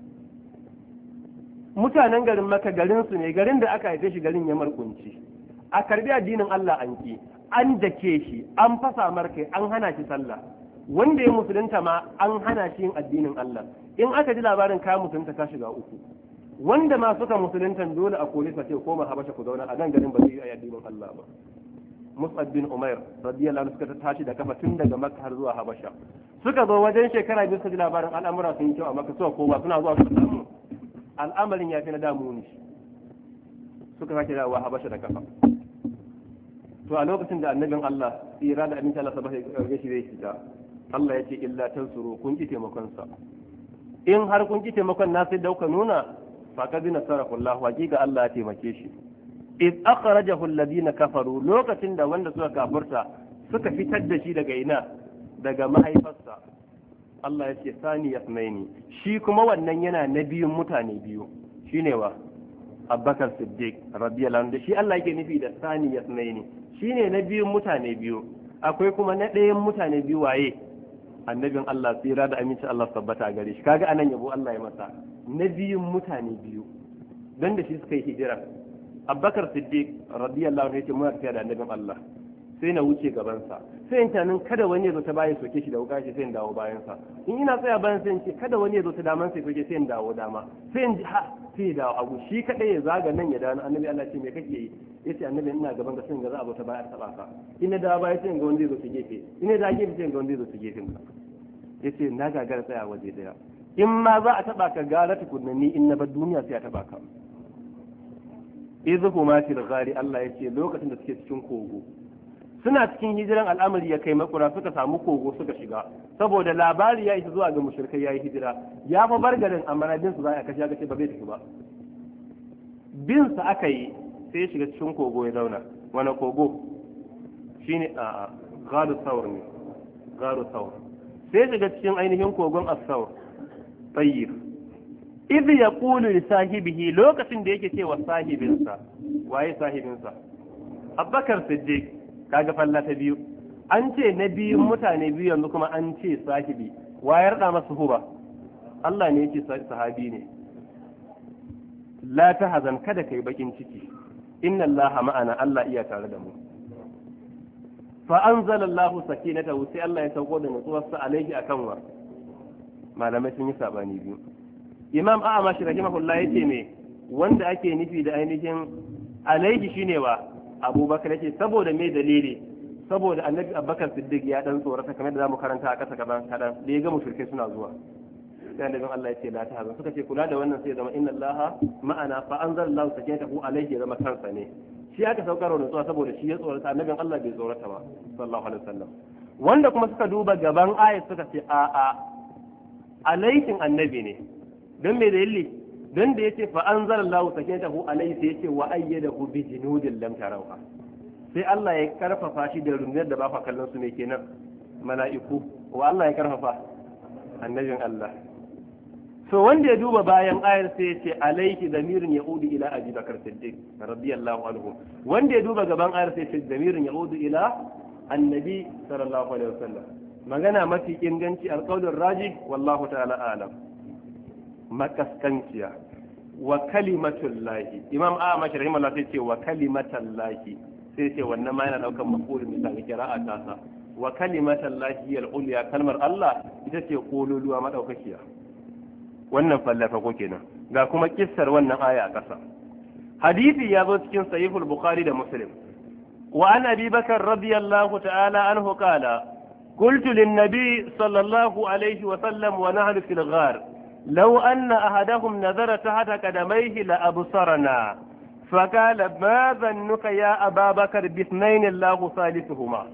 mutanen garin Makka garin su ne garin da aka haife shi garin ya markunci a karbi addinin Allah an ki an dake shi an fasa markai an hana shi sallah wanda ya musulunta ma an hana shi yin addinin Allah in aka ji labarin ka musulunta ka shiga uku wanda ma suka musulunta dole a kore sa ce koma Habasha ku zauna a nan garin ba zai yi addinin Allah ba Mus'ab bin Umair radiyallahu anhu suka tashi da kafa tun daga Makka har zuwa Habasha suka zo wajen shekara biyu suka ji labarin al'amura sun yi kyau a Makka suka koma suna zuwa suka samu al'amarin ya fi na damu ne suka sake dawowa Habasha da kafa to a lokacin da annabin Allah tsira da aminta Allah sabai ga shi zai fita Allah ya ce illa tansuru kun ki taimakon sa in har kun ki taimakon na sai dauka nuna faqad nasarahu Allah hakika Allah ya taimake shi iz akhrajahu alladhina kafaru lokacin da wanda suka kafirta suka fitar da shi daga ina daga mahaifarsa Allah ya ce sani yasmaini shi kuma wannan yana na biyun mutane biyu shine wa Abubakar Siddiq radiyallahu anhu shi Allah yake nufi da sani yasmaini shine na biyun mutane biyu akwai kuma na ɗayan mutane biyu waye annabin Allah tsira da aminci Allah tabbata gare shi kaga anan yabo Allah ya masa na biyun mutane biyu dan da shi suka yi hijira Abubakar Siddiq radiyallahu anhu yace muna tafiya da annabin Allah sai na wuce gaban sa sai in tanin kada wani ya zo ta bayan soke shi da wuka shi sai in dawo bayan sa in ina tsaya bayan sai in ce kada wani ya zo ta daman sai soke sai in dawo dama sai in ji ha sai ya dawo abu shi kadai ya zaga nan ya dawo annabi Allah ce me kake yi yace annabi ina gaban ka sai ga za a zo ta bayar taba ka ina da baya sai ga wanda zai zo ta gefe ina da gefe sai ga wanda zai zo ta gefen ka yace na gagara tsaya waje daya in ma za a taba ka gara tukunni in na bar duniya sai a taba ka idhuma fil ghari Allah yace lokacin da suke cikin kogo suna cikin hijiran al'amari ya kai makura suka samu kogo suka shiga saboda labari ya isa zuwa ga mushrikai yayi hijira ya fa bar garin amma na bin su za a kashe ga ce ba zai tafi ba bin sa aka yi sai ya shiga cikin kogo ya zauna wani kogo shine a gharu thawr ne gharu thawr sai shiga cikin ainihin kogon as-thawr tayyib idh yaqulu li sahibihi lokacin da yake cewa sahibinsa waye sahibinsa Abubakar Siddiq kaga falla ta biyu an ce na biyun mutane biyu yanzu kuma an ce sahibi wayar da masa huba Allah ne yake sahabi ne la tahzan kada kai bakin ciki inna Allah ma'ana Allah iya tare da mu fa anzala Allah sakinatahu sai Allah ya sauko da nutsuwarsa alaihi akan wa malamai sun yi sabani biyu Imam Ahmad rahimahullah yace me wanda ake nufi da ainihin alaihi shine wa Abubakar yake saboda me dalili saboda Annabi Abubakar Siddiq ya dan tsorata kamar da zamu karanta a kasa kadan da ya ga mushrikai suna zuwa sai Annabi Allah ya ce la ta hazan suka ce kula da wannan sai zama inna Allah ma'ana fa anzalallahu sakinatahu alaihi zama kansa ne shi aka saukar da tsuwa saboda shi ya tsorata Annabin Allah bai tsorata ba sallallahu alaihi wasallam wanda kuma suka duba gaban ayat suka ce alaikin annabi ne don me dalili don da yace fa anzalallahu sakinatahu alayhi sai yace wa ayyadahu bi junudin lam tarawha sai Allah ya karfafa shi da rundunar da ba fa kallon su ne kenan mala'iku wa Allah ya karfafa annabin Allah so wanda ya duba bayan ayar sai yace alayhi damirun yaudu ila Abi Bakar Siddiq radiyallahu anhu wanda ya duba gaban ayar sai yace damirun yaudu ila annabi sallallahu alaihi wasallam magana mafi inganci alqaulur rajih wallahu ta'ala a'lam makaskanciya. Wa kalimatullahi, imam Ahmad rahimahullah sai ce wa kalimatullahi, sai ce wannan ma yana daukan maf'ul misali qira'a tasa. Wa kalimatullahi al-ulya, kalmar Allah ita ce kololuwa madaukakiya. Wannan fallafa ko kenan. Ga kuma kissar wannan aya a ƙasa. Hadisi ya zo cikin sahihul Bukhari da Muslim. Wa an Abi Bakar radiyallahu ta'ala anhu qala قلت للنبي صلى الله عليه وسلم ونحن في الغار لو أن أحدهم نظر تحت قدميه لأبصرنا فقال ما ظنك يا أبا بكر باثنين الله ثالثهما.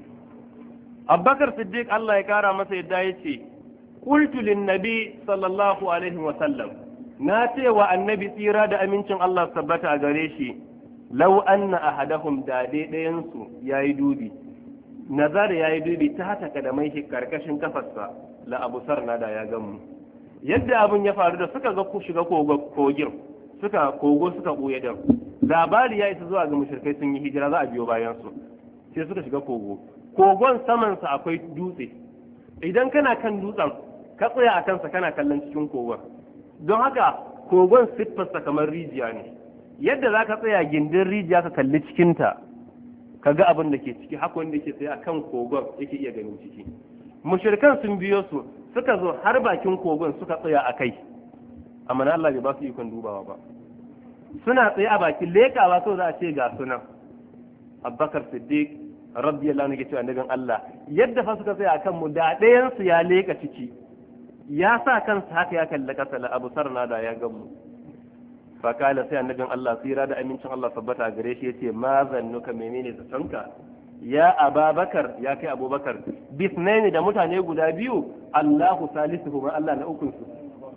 أبو بكر الصديق الله يكرمه مسيدا يتي قلت للنبي صلى الله عليه وسلم ناتي والنبي تيرا دا أمينشن الله ثبت أغريشي لو أن أحدهم دادي دينسو يا يدودي nazar ya yi dubi ta hata kadamai shi karkashin kafarsa la abusar na da ya gamu yadda abin ya faru da suka ga ku shiga kogin kogo suka buye da labari ya isa zuwa ga mushrikai sun yi hijira za a biyo bayan su sai suka shiga kogon saman sa akwai dutse idan kana kan dutsen ka tsaya a kansa kana kallon cikin kogon don haka kogon siffarsa kamar rijiya ne yadda za ka tsaya gindin rijiya ka kalli cikinta ka ga abin da ke ciki haka wanda ke tsaye akan kogon yake iya ganin ciki. Mushrikan sun biyo su suka zo har bakin kogon suka tsaya a kai amma Allah bai ba su ikon dubawa ba, suna tsaye a bakin lekawa so za a ce ga sunan. Abubakar Siddiq radiyallahu anhu ke cewa annabin Allah yadda fa suka tsaya akan mu da ɗayan su ya leka ciki ya sa kansa haka ya kalli kasa la abu sarna da ya gamu. Fakala sai annabin Allah tsira da amincin Allah sabbata a gare shi yace ma zannuka menene zatonka ya Ababakar ya kai Abubakar bisnaini da mutane guda biyu Allahu salisuhum Allah na ukun su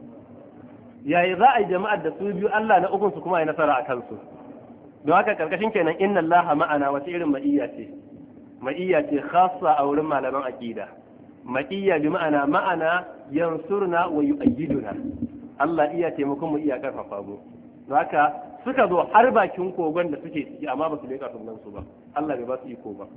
yayi za a yi jama'ar da su biyu Allah na ukun su kuma ya nasara a kansu. Don haka karkashin kenan inna Allah ma'ana wata irin ma'iyya ce khassa a wurin malaman aqida. Ma'iyya bi ma'ana yansurna wa yu'ayyiduna, Allah iya taimakon mu iya karfafa mu. Haka suka zo har bakin kogon da suke ciki amma ba su leƙa sunan su ba, Allah bai ba su iko ba.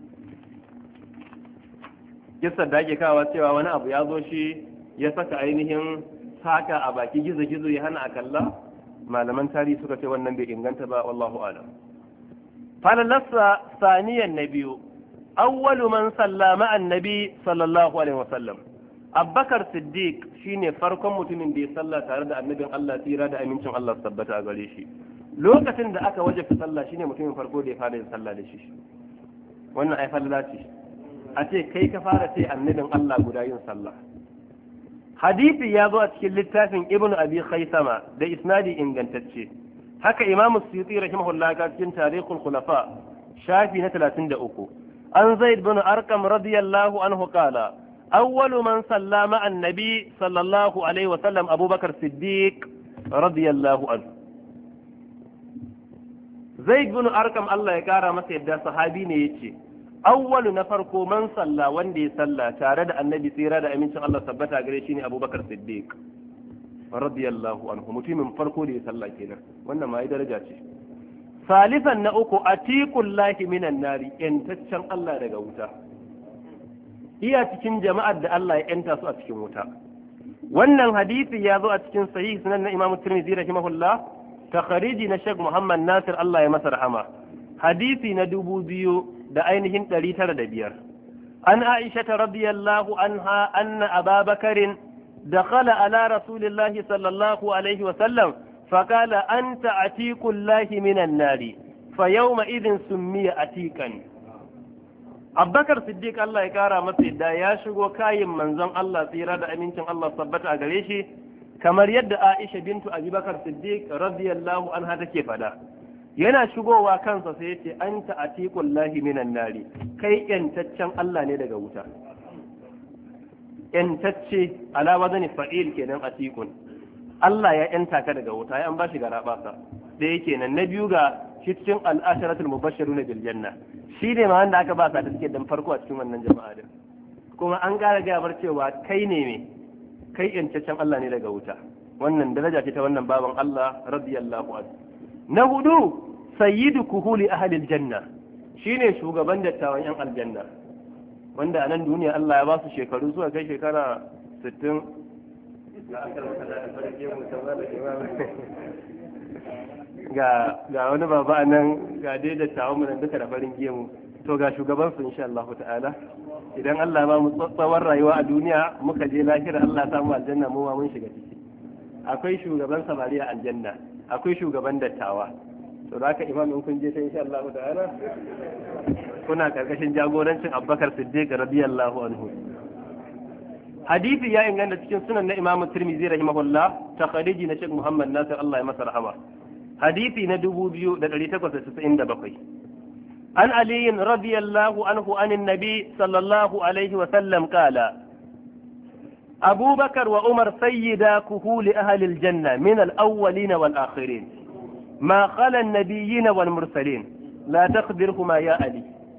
Kissar da ake kawo cewa wani abu ya zo shi ya saka ainihin saka a baki gizo-gizo ya hana a kalla, malaman tarihi suka ce wannan bai inganta ba, wallahu alam. Falalassa saniyan na biyu, awwalu man sallama annabi sallallahu alaihi wasallam. Abubakar Siddiq shine farkon mutumin da ya salla tare da annabin Allah tsira da amincin Allah tabbata a gare shi. Lokacin da aka wajabta sallah shine mutumin farko da ya fara yin sallah da shi. Wannan ai falala ce. A ce kai ka fara sai annabin Allah guda yin sallah. Hadisi ya zo a cikin littafin Ibn Abi Khaisama da isnadi ingantacce. Haka Imam Suyuti rahimahullah ka cikin Tarikhul Khulafa shafi na 33. An Zaid bin Arqam radiyallahu anhu qala أول من صلى مع النبي صلى الله عليه وسلم أبو بكر الصديق رضي الله عنه. زيد بن أرقم الله يكرمه مسيدا صحابي ne yace awwalu na farko man salla wanda ya salla tare da annabi tsira da amincin Allah tabbata gare shi ne Abu Bakar Siddiq radiyallahu anhu, mutumin farko da ya salla kenan, wannan ma ai daraja ce. Salisan na uku atiqullahi minan nari, yantaccen Allah daga wuta, iya cikin jama'ar da Allah ya yanta su a cikin wuta. Wannan hadisi ya zo a cikin sahih sunan na Imam Tirmidhi rahimahullah, takhariji na Sheikh Muhammad Nasir Allah ya masa rahama, hadisi na 2905. An Aisha radiyallahu anha anna Aba Bakarin dakhala ala Rasulillahi sallallahu alaihi wa sallam فقال أنت عتيق الله من النار فيومئذ سمي عتيقا. Abubakar Siddiq Allah ya kara masa yadda ya shigo kayin manzon Allah tsira da amincin Allah sabbata a gare shi kamar yadda Aisha bintu Abubakar Siddiq radiyallahu anha take fada. Yana shigowa kansa sai yace anta atiqullahi minan nari, kai yantaccen Allah ne daga wuta. Yantacce ala wazani fa'il kenan atiqun. Allah ya yanta ka daga wuta, ya an bashi garabasa. Da yake nan na biyu ga cikin al-asharatul mubashshiruna bil janna. Shi ne ma wanda aka ba sa da suke dan farko a cikin wannan jama'a din, kuma an gara gabar cewa kai ne me kai yancaccen Allah ne daga wuta. Wannan daraja ce ta wannan baban Allah radiyallahu anhu. Na hudu sayyidu kuhuli ahli aljanna, shine shugaban dattawan yan aljanna, wanda a nan duniya Allah ya ba su shekaru zuwa kai shekara 60 ga wani baba nan ga dai da tawo mu nan duka da farin gemu to ga shugaban su insha Allah ta'ala idan Allah ba mu tsawon rayuwa a duniya muka je lahira Allah ta mu aljanna mu ma mun shiga ciki akwai shugaban samari a aljanna akwai shugaban dattawa to da haka imam in kun je ta insha Allah ta'ala kuna karkashin jagorancin Abubakar Siddiq radiyallahu anhu. Hadisi ya inganta cikin sunan na Imam Tirmidhi rahimahullah takhriji na Sheikh Muhammad Nasir Allah ya masa rahama. Hadisi na 2897 an Ali radiyallahu anhu anin nabi sallallahu alaihi wa sallam qala أبو بكر وعمر سيدا كهول أهل الجنة من الأولين والآخرين ما خلا النبيين والمرسلين لا تخبرهما يا علي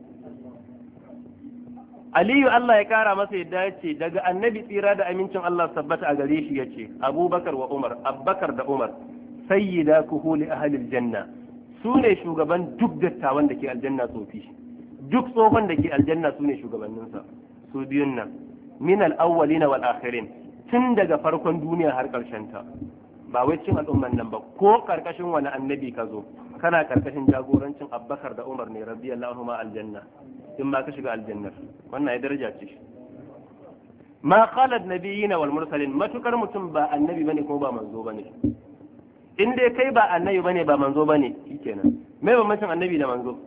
Aliyu Allah ya kara masa yadda ya ce daga annabi tsira da amincin Allah sabbata a gare shi ya ce Abubakar wa Umar Abubakar da Umar sayyida kuhuli ahlil janna su ne shugaban duk dattawan da ke aljanna tsofi duk tsohon da ke aljanna su ne shugabanninsa su biyun nan min al-awwalin wal akhirin tun daga farkon duniya har karshen ta ba wai cin al'umman nan ba ko karkashin wani annabi ka zo kana karkashin jagorancin Abubakar da Umar ne radiyallahu anhuma aljanna in ma ka shiga aljannar wannan ya daraja ce ma khalad nabiyina wal mursalin matukar mutum ba annabi bane kuma ba manzo bane in dai kai ba annabi bane ba manzo bane shikenan me bambancin annabi da manzo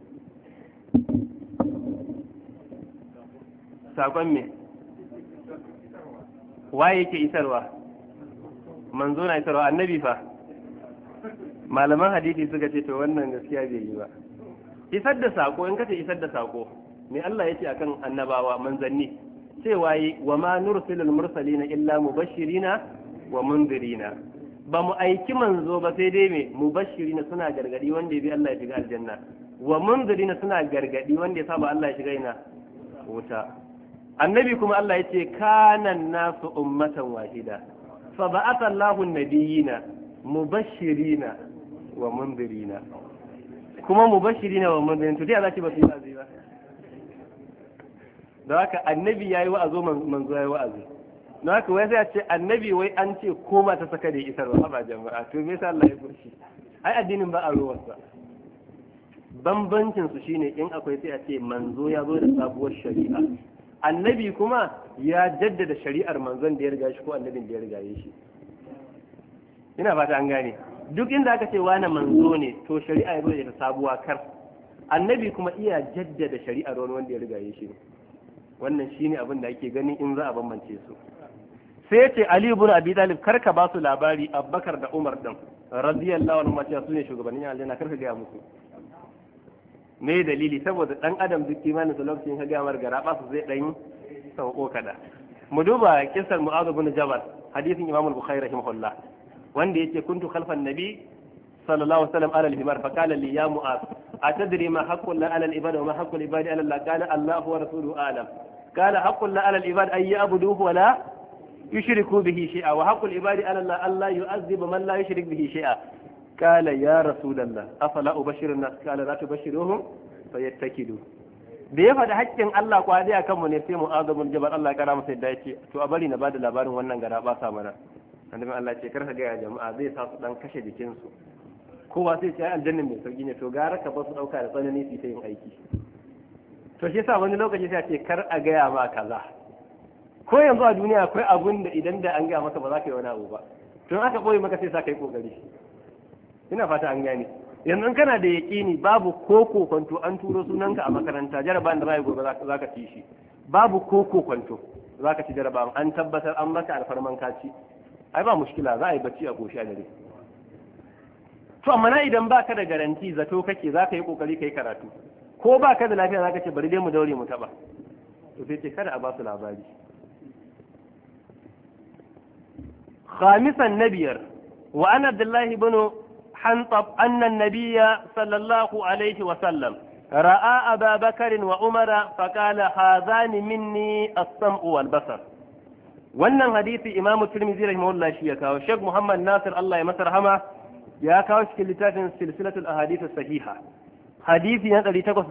sakon me waye yake isarwa manzo na isarwa annabi fa malaman hadisi suka ce to wannan gaskiya bai yi ba isar da sako in kace isar da sako me Allah yace akan annabawa manzanni cewa yi wa ma nursilul mursalina illa mubashirina wa mundirina ba mu aiki manzo ba sai dai me mubashirina suna gargadi wanda ya bi Allah ya shiga aljanna wa mundirina suna gargadi wanda ya saba Allah ya shiga ina wuta annabi kuma Allah yace kana nasu ummatan wahida fa ba'atha Allahu an-nabiyina mubashirina wa mundirina kuma mubashirina wa mundirin to dai Allah ce ba su yi wa'azi ba da haka annabi yayi wa'azo manzo yayi wa'azi da haka wai sai a ce annabi wai an ce koma ta saka da isar ba jama'a to me yasa Allah ya furshi ai addinin ba a ruwarsa bambancin su shine in akwai sai a ce manzo ya zo da sabuwar shari'a annabi kuma ya jaddada shari'ar manzon da ya riga shi ko annabin da ya riga shi ina fata an gane duk inda aka ce wani manzo ne to shari'a ya zo da sabuwa kar annabi kuma iya jaddada shari'ar wani wanda ya riga shi wannan shine abin da ake gani in za a bambance su sai ya ce Ali ibn Abi Talib karka ba su labari Abubakar da Umar din radiyallahu anhu mace su ne shugabannin aljanna karka ga musu me dalili saboda dan adam duk imanin sa lokacin ka ga mar garaba su zai dan sauko kada mu duba kisar Mu'adh ibn Jabal hadisin Imam al-Bukhari rahimahullah wanda yake kuntu khalfan nabi sallallahu alaihi wasallam ala al-himar fa qala li ya Mu'adh atadri ma haqqu la ala al-ibad wa ma haqqu al-ibad ala Allah qala Allahu wa rasuluhu a'lam qala haqqu la ala al-ibad ay ya'buduhu wa la yushriku bihi shay'a wa haqqu al-ibad ala Allah alla yu'adhib man la yushrik bihi shay'a qala ya rasulullah afala ubashiru an-nas qala la tubashiruhum fayattakidu da ya faɗi haƙƙin Allah kwadi a kanmu ne sai Mu'adh bin Jabal Allah ya kara masa yadda yake to a bari na bada labarin wannan gara ba sa mana annabi Allah ce karka ga jama'a zai sa su dan kashe jikin su kowa sai ce aljanna mai sauki ne to gara ka ba su dauka da tsanani su ta yin aiki to shi yasa wani lokaci sai a ce kar a gaya ma kaza ko yanzu a duniya akwai abun da idan da an gaya maka ba za ka yi wani abu ba to aka boye maka sai sa kai kokari ina fata an gane yanzu kana da yaƙini babu ko kokonto an turo sunanka a makaranta jarabawan da za gobe za ka ci shi babu ko kokonto za ka ci jarabawan an tabbatar an maka alfarman kaci ai ba mushkila za a yi bacci a goshi a dare to amma na idan baka da garanti zato kake za ka yi kokari ka yi karatu ko baka da lafiya za ka ce bari dai mu daure mu taba to sai ce kada a ba su labari khamisan nabiyar wa ana abdullahi ibn حنطب أن النبي صلى الله عليه وسلم رأى أبا بكر وعمر فقال هذان مني السمع والبصر wannan hadisi Imam Tirmidhi rahimahullah shi ya kawo Sheikh Muhammad Nasir Allah ya masa rahama ya kawo cikin littafin silsilatul ahadith as-sahiha hadisi na 814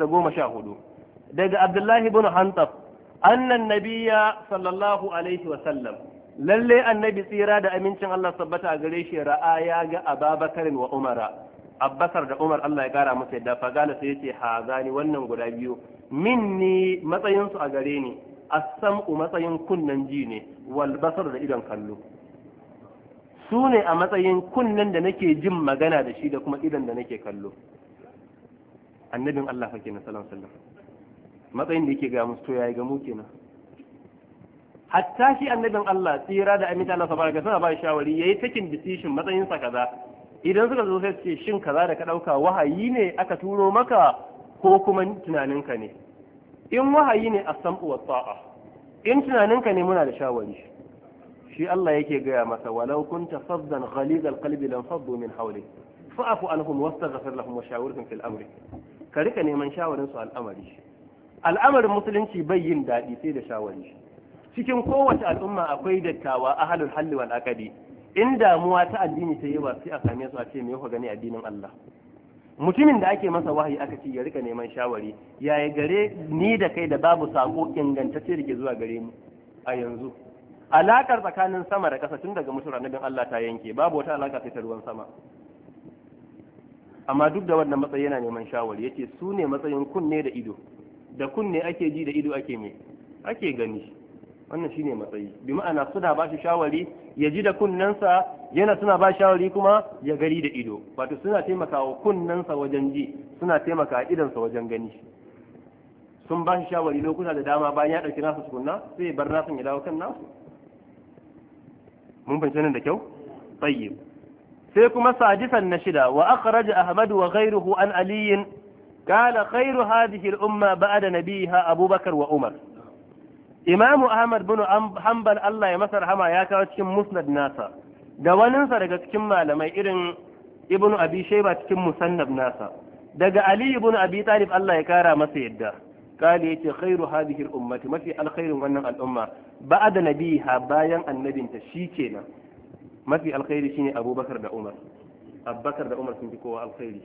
daga Abdullah ibn Hantab anna an-nabiyya sallallahu alaihi wa sallam lalle annabi tsira da amincin Allah sabbata a gare shi ra'a ya ga Abubakar wa Umara Abbakar da Umar Allah ya kara musu yadda fagala sai yace hazani wannan guda biyu minni matsayin su a gare ni as-sam'u matsayin kunnan ji ne wal basar da idan kallo su ne a matsayin kunnen da nake jin magana da shi da kuma idan da nake kallo annabin Allah fa kenan sallallahu alaihi wasallam matsayin da yake ga musu to yayi ga mu kenan hatta shi annabin Allah tsira da aminta Allah sabaraka suna ba shawari yayi taking decision matsayin sa kaza idan suka zo sai ce shin kaza da ka dauka wahayi ne aka turo maka ko kuma tunaninka ne in wahayi ne as-sam'u wa ta'a in tunaninka ne muna da shawari shi Allah yake gaya masa walau kunta faddan ghalid al-qalbi lam faddu min hawlik fa'fu anhum wastaghfir lahum wa shawirhum fil amri ka rika neman shawarin su al'amarin musulunci bai yin dadi sai da shawari cikin kowace al'umma akwai dattawa ahlul halli wal aqdi in damuwa ta addini ta yi ba sai a same su a ce me kuka gani addinin Allah mutumin da ake masa wahayi aka ce ya rika neman shawari yaya gare ni da kai da babu sako ingantacce da ke zuwa gare mu a yanzu alakar tsakanin sama da ƙasa tun daga mutuwar annabin Allah ta yanke babu wata alaka sai ta ruwan sama amma duk da wannan matsayi yana neman shawari yace su ne matsayin kunne da ido da kunne ake ji da ido ake gani wannan shine matsayi bi ma'ana suna ba shi shawari ya ji da kunnensa yana suna ba shawari kuma ya gari da ido wato suna taimakawa kunnensa wajen ji suna taimaka idonsa wajen gani sun ba shi shawari lokuta da dama bayan ya dauki nasu tukunna sai ya bar nasu ya dawo kan nasu mun fahimci nan da kyau tayyib sai kuma sadisan na shida wa akhraj ahmad wa ghayruhu an ali قال خير هذه الأمة بعد نبيها أبو بكر وعمر إمام أحمد بن حنبل الله يمسر حما يا كاو cikin musnad nasa da waninsa daga cikin malamai irin ibnu abi shayba cikin musannab nasa daga ali ibn abi talib Allah ya kara masa yadda kale yace khairu hadhihi al-ummati mafi alkhairin wannan al'umma ba'da nabiha bayan annabinta shikenan mafi alkhairi shine abubakar da umar abubakar da umar sun fi kowa alkhairi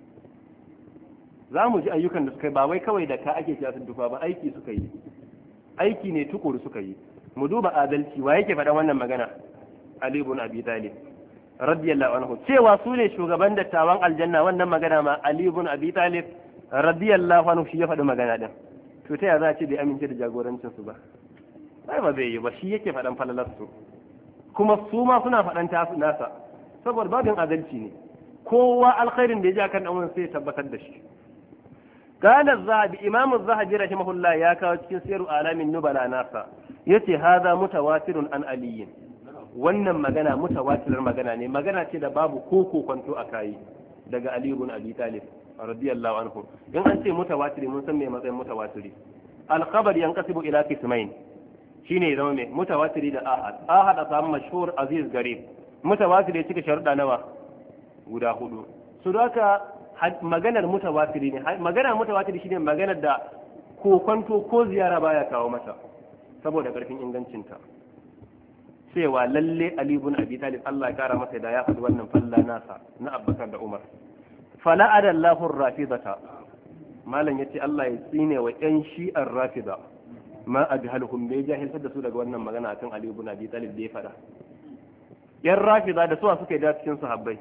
za mu ji ayyukan da suka yi ba wai kawai da ka ake cewa sun dufa ba aiki suka yi aiki ne tukuru suka yi mu duba adalci wa yake faɗan wannan magana ali ibn abi talib radiyallahu anhu cewa su ne shugaban dattawan aljanna wannan magana ma ali ibn abi talib radiyallahu anhu shi ya faɗi magana din to ta ya za a ce bai amince da jagorancin su ba sai ba zai yi ba shi yake faɗan falalar su kuma su ma suna faɗan tasu nasa saboda babin adalci ne kowa alkhairin da ya ji akan dan sai ya tabbatar da shi قال الذهبي إمام الذهبي رحمه الله يا كاوتشين سير آلام النبلاء ناسا يتي هذا متواتر عن علي wannan magana mutawatirar magana ne magana ce da babu koko kwanto a kayi daga Ali ibn Abi Talib radiyallahu anhu in an ce mutawatiri mun san me matsayin mutawatiri al-khabar yanqasibu ila qismain shine zama me mutawatiri da ahad a samu mashhur aziz garib mutawatiri cika sharuɗa nawa guda hudu su haka maganar mutawatiri ne magana mutawatiri shine maganar da kokonto ko ziyara baya kawo mata saboda karfin ingancinta cewa lalle Ali ibn Abi Talib Allah ya kara masa da ya faɗi wannan falla nasa na Abubakar da Umar fala adallahu ar-rafidata malam yace Allah ya tsine wa ƴan shi'ar rafida ma ajhaluhum bai jahiltar da su daga wannan magana akan Ali ibn Abi Talib da ya faɗa ƴan rafida da suwa suka yi da cikin sahabbai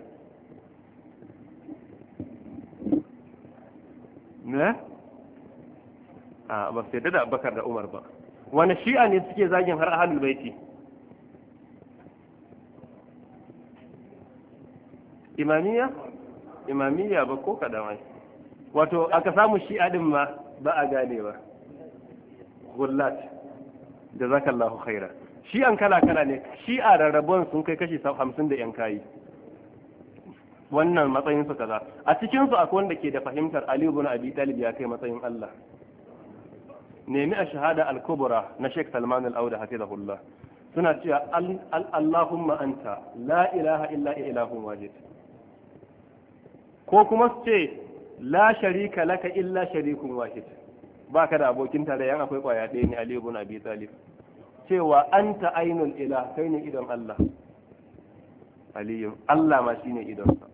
ne ba sai da Abubakar da Umar ba wani shi'a ne suke zagin har ahlul baiti imamiyya ba ko kada mai wato aka samu shi'a din ma ba a gane ba gullat jazakallahu khaira shi'an kala kala ne shi'a rarrabuwan sun kai kashi 50 da yan kayi wannan matsayin su kaza a cikin su akwai wanda ke da fahimtar Ali ibn Abi Talib ya kai matsayin Allah nemi a shahada al-kubra na Sheikh Salman al-Auda hafizahullah suna cewa Allahumma anta la ilaha illa ilahun wahid ko kuma su ce la sharika laka illa sharikun wahid baka da abokin tarayya akwai kwaya ɗaya ne Ali ibn Abi Talib cewa anta ainul ilah kai ne idon Allah aliyu Allah ma shine idonsa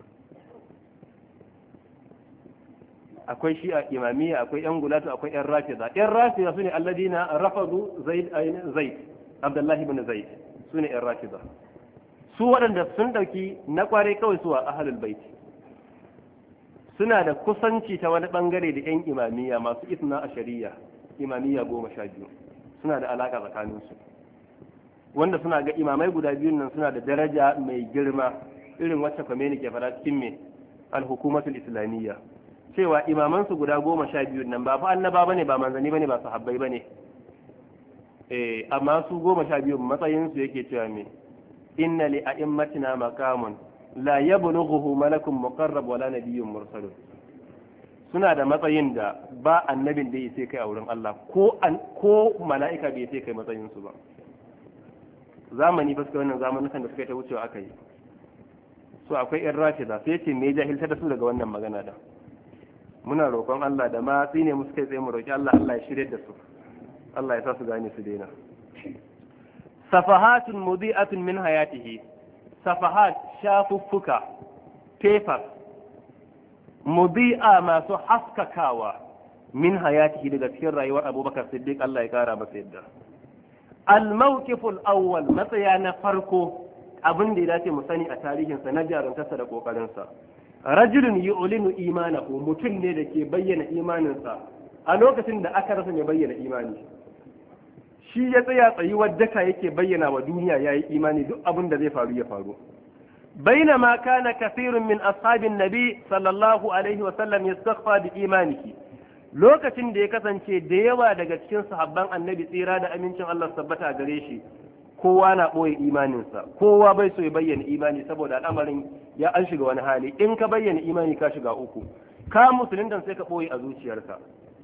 akwai shi'a imamiyya akwai yan gulatu akwai yan rafida sune alladina rafadu zaid Abdullah ibn Zaid su ne yan rafida su waɗanda sun ɗauki na kware kawai su a ahlul baiti suna da kusanci ta wani bangare da yan imamiyya masu isna a shari'a imamiyya 12 suna da alaka tsakaninsu wanda suna ga imamai guda biyun nan suna da daraja mai girma irin wacce Khomeini ke fara cikin me al-hukumatul islamiyya cewa imamansu guda 12 nan ba fa annaba bane ba manzani bane ba sahabbai bane amma su 12 matsayin su yake cewa me inna li a'immatina maqamun la yablughuhu malakun muqarrab wala nabiyyun mursal suna da matsayin da ba annabin da yake kai a wurin Allah ko mala'ika bai sai kai matsayin su ba zamani fuska wannan zamanin da suka ta wucewa aka yi so akwai yan rashida sai ce me jahilta da su daga wannan magana da muna roƙon Allah da ma tsine musu kai tsaye mu roƙi Allah Allah ya shirye da su Allah ya sa su gane su daina safahatun mudi'atun min hayatihi safahat shafuffuka paper mudi'a masu haskakawa min hayatihi daga cikin rayuwar Abubakar Siddiq Allah ya kara masa yadda al-mawqiful awwal matsaya na farko abin da ya dace mu sani a tarihinsa na jaruntarsa da kokarinsa rajulun yu'linu imanahu mutum ne da ke bayyana imaninsa a lokacin da aka rasa mai bayyana imani shi ya tsaya tsayuwar daka yake bayyana wa duniya yayi imani duk abin da zai faru ya faru bainama kana kathirun min ashabin nabi sallallahu alaihi wa sallam yastaghfa bi imanihi lokacin da ya kasance da yawa daga cikin sahabban annabi tsira da amincin Allah tabbata gare shi kowa na ɓoye imaninsa kowa bai so ya bayyana imani saboda al'amarin ya an shiga wani hali in ka bayyana imani ka shiga uku ka musulunta sai ka ɓoye a zuciyarka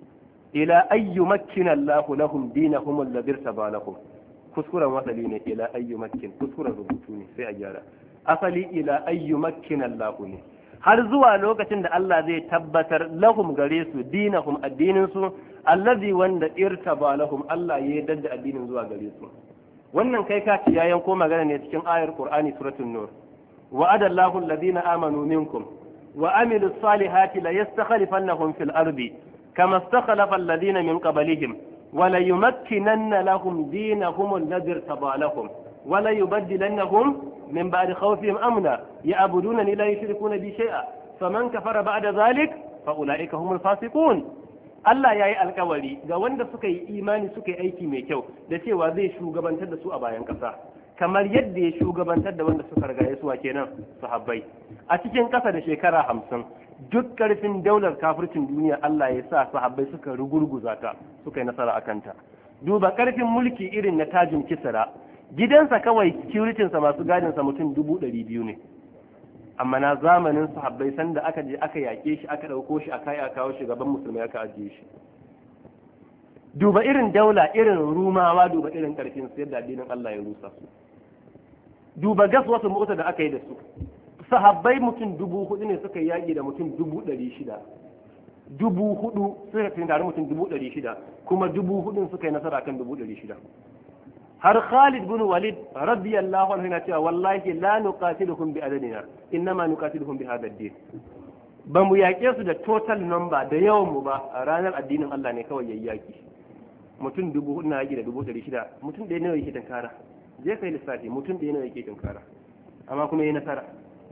ila ayyu makkina Allahu lahum dinahum alladhi irtaba lahum kuskuren wasali ne ila ayyu makkin kuskuren rubutu ne sai a gyara asali ila ayyu makkina Allahu ne har zuwa lokacin da Allah zai tabbatar lahum gare su dinahum addinin su allazi wanda irtaba lahum Allah ya yarda da addinin zuwa gare su wannan kai ka ci yayan ko magana ne cikin ayar Qur'ani suratul nur wa'ada Allahu alladhina amanu minkum wa amilus salihati la yastakhlifannahum fil ardi kama istakhlafa alladhina min qablihim wa la yumakkinanna lahum dinahum alladhi irtaba lahum wa la yubaddilannahum min ba'di khawfihim amna ya'budunani la yushrikuna bi shay'a faman kafara ba'da dhalik fa ulaika humul fasiqun Allah ya yi alkawari ga wanda suka yi imani suka yi aiki mai kyau da cewa zai shugabantar da su a bayan ƙasa kamar yadda ya shugabantar da wanda suka riga su kenan sahabbai a cikin ƙasa da shekara 50 duk ƙarfin daular kafircin duniya Allah ya sa sahabbai suka rugurguza ta suka yi nasara a kanta duba ƙarfin mulki irin na tajin kisra gidansa kawai securitinsa masu gadinsa mutum 200,000 ne amma na zamanin sahabbai sanda aka je aka yake shi aka ɗauko shi aka yi a kawo shi gaban musulmai aka ajiye shi duba irin daula irin rumawa duba irin karfin su yadda addinin Allah ya rusa su duba gas wasu mota da aka yi da su sahabbai mutum 4,000 ne suka yaƙi da mutum 600,000 4,000 suka tare mutum 600,000 kuma 4,000 suka yi nasara kan 600,000 har Khalid bin Walid radiyallahu anhu yana cewa wallahi la nuqatiluhum bi adadina innama nuqatiluhum bi hadha ad-din ba mu yaƙe su da total number da yawan mu ba a ranar addinin Allah ne kawai yayi yaki mutum 4,000 na yaki da 600 mutum da nawa yake tinkara je kai lissafi mutum da nawa yake tinkara amma kuma yayi nasara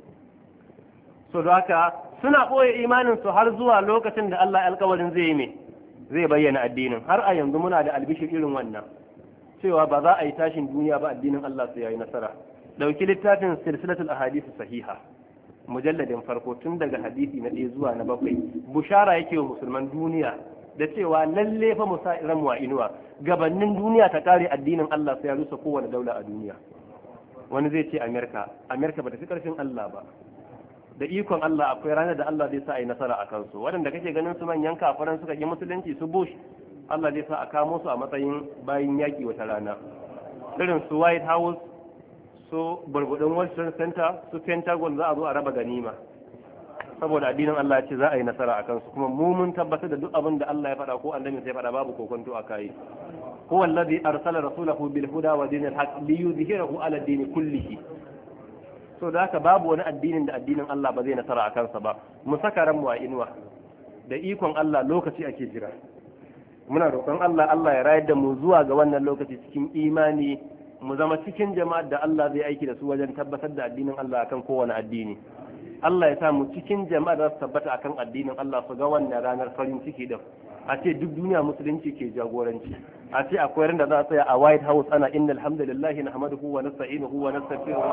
so da haka suna boye imanin su har zuwa lokacin da Allah alƙawarin zai yi me zai bayyana addinin har a yanzu muna da albishir irin wannan cewa ba za a yi tashin duniya ba addinin Allah sai yayi nasara dauki littafin silsilatul ahadith sahiha mujalladin farko tun daga hadisi na 1 zuwa na 7 bushara yake wa musulman duniya da cewa lalle fa musairan wa inuwa gabanin duniya ta kare addinin Allah sai ya rusa kowane daula a duniya wani zai ce Amerika ba ta fi karfin Allah ba da ikon Allah akwai ranar da Allah zai sa a yi nasara a kansu waɗanda kake ganin su manyan kafiran suka yi musulunci su Bush Allah zai sa a kamo su a matsayin bayin yaƙi wata rana irin su White House su burbudin Washington Center su Pentagon za a zo a raba ganima saboda addinin Allah ya ce za a yi nasara a kansu kuma mu mun tabbatar da duk abin da Allah ya faɗa ko annabi sai faɗa babu kokonto a kai huwa alladhi arsala rasulahu bil huda wa dinil haqq li yudhhirahu ala din kullihi so da haka babu wani addinin da addinin Allah ba zai nasara a kansa ba mu saka ran mu a inuwa da ikon Allah lokaci ake jira muna roƙon Allah ya rayar da mu zuwa ga wannan lokaci cikin imani mu zama cikin jama'ar da Allah zai aiki da su wajen tabbatar da addinin Allah akan kowane addini. Allah ya sa mu cikin jama'ar da su tabbata akan addinin Allah su ga wannan ranar farin ciki din. A ce duk duniya musulunci ke jagoranci. A ce akwai ran da za a tsaya a White House ana innal hamdalillahi nahmaduhu wa nasta'inuhu wa nastaghfiruh.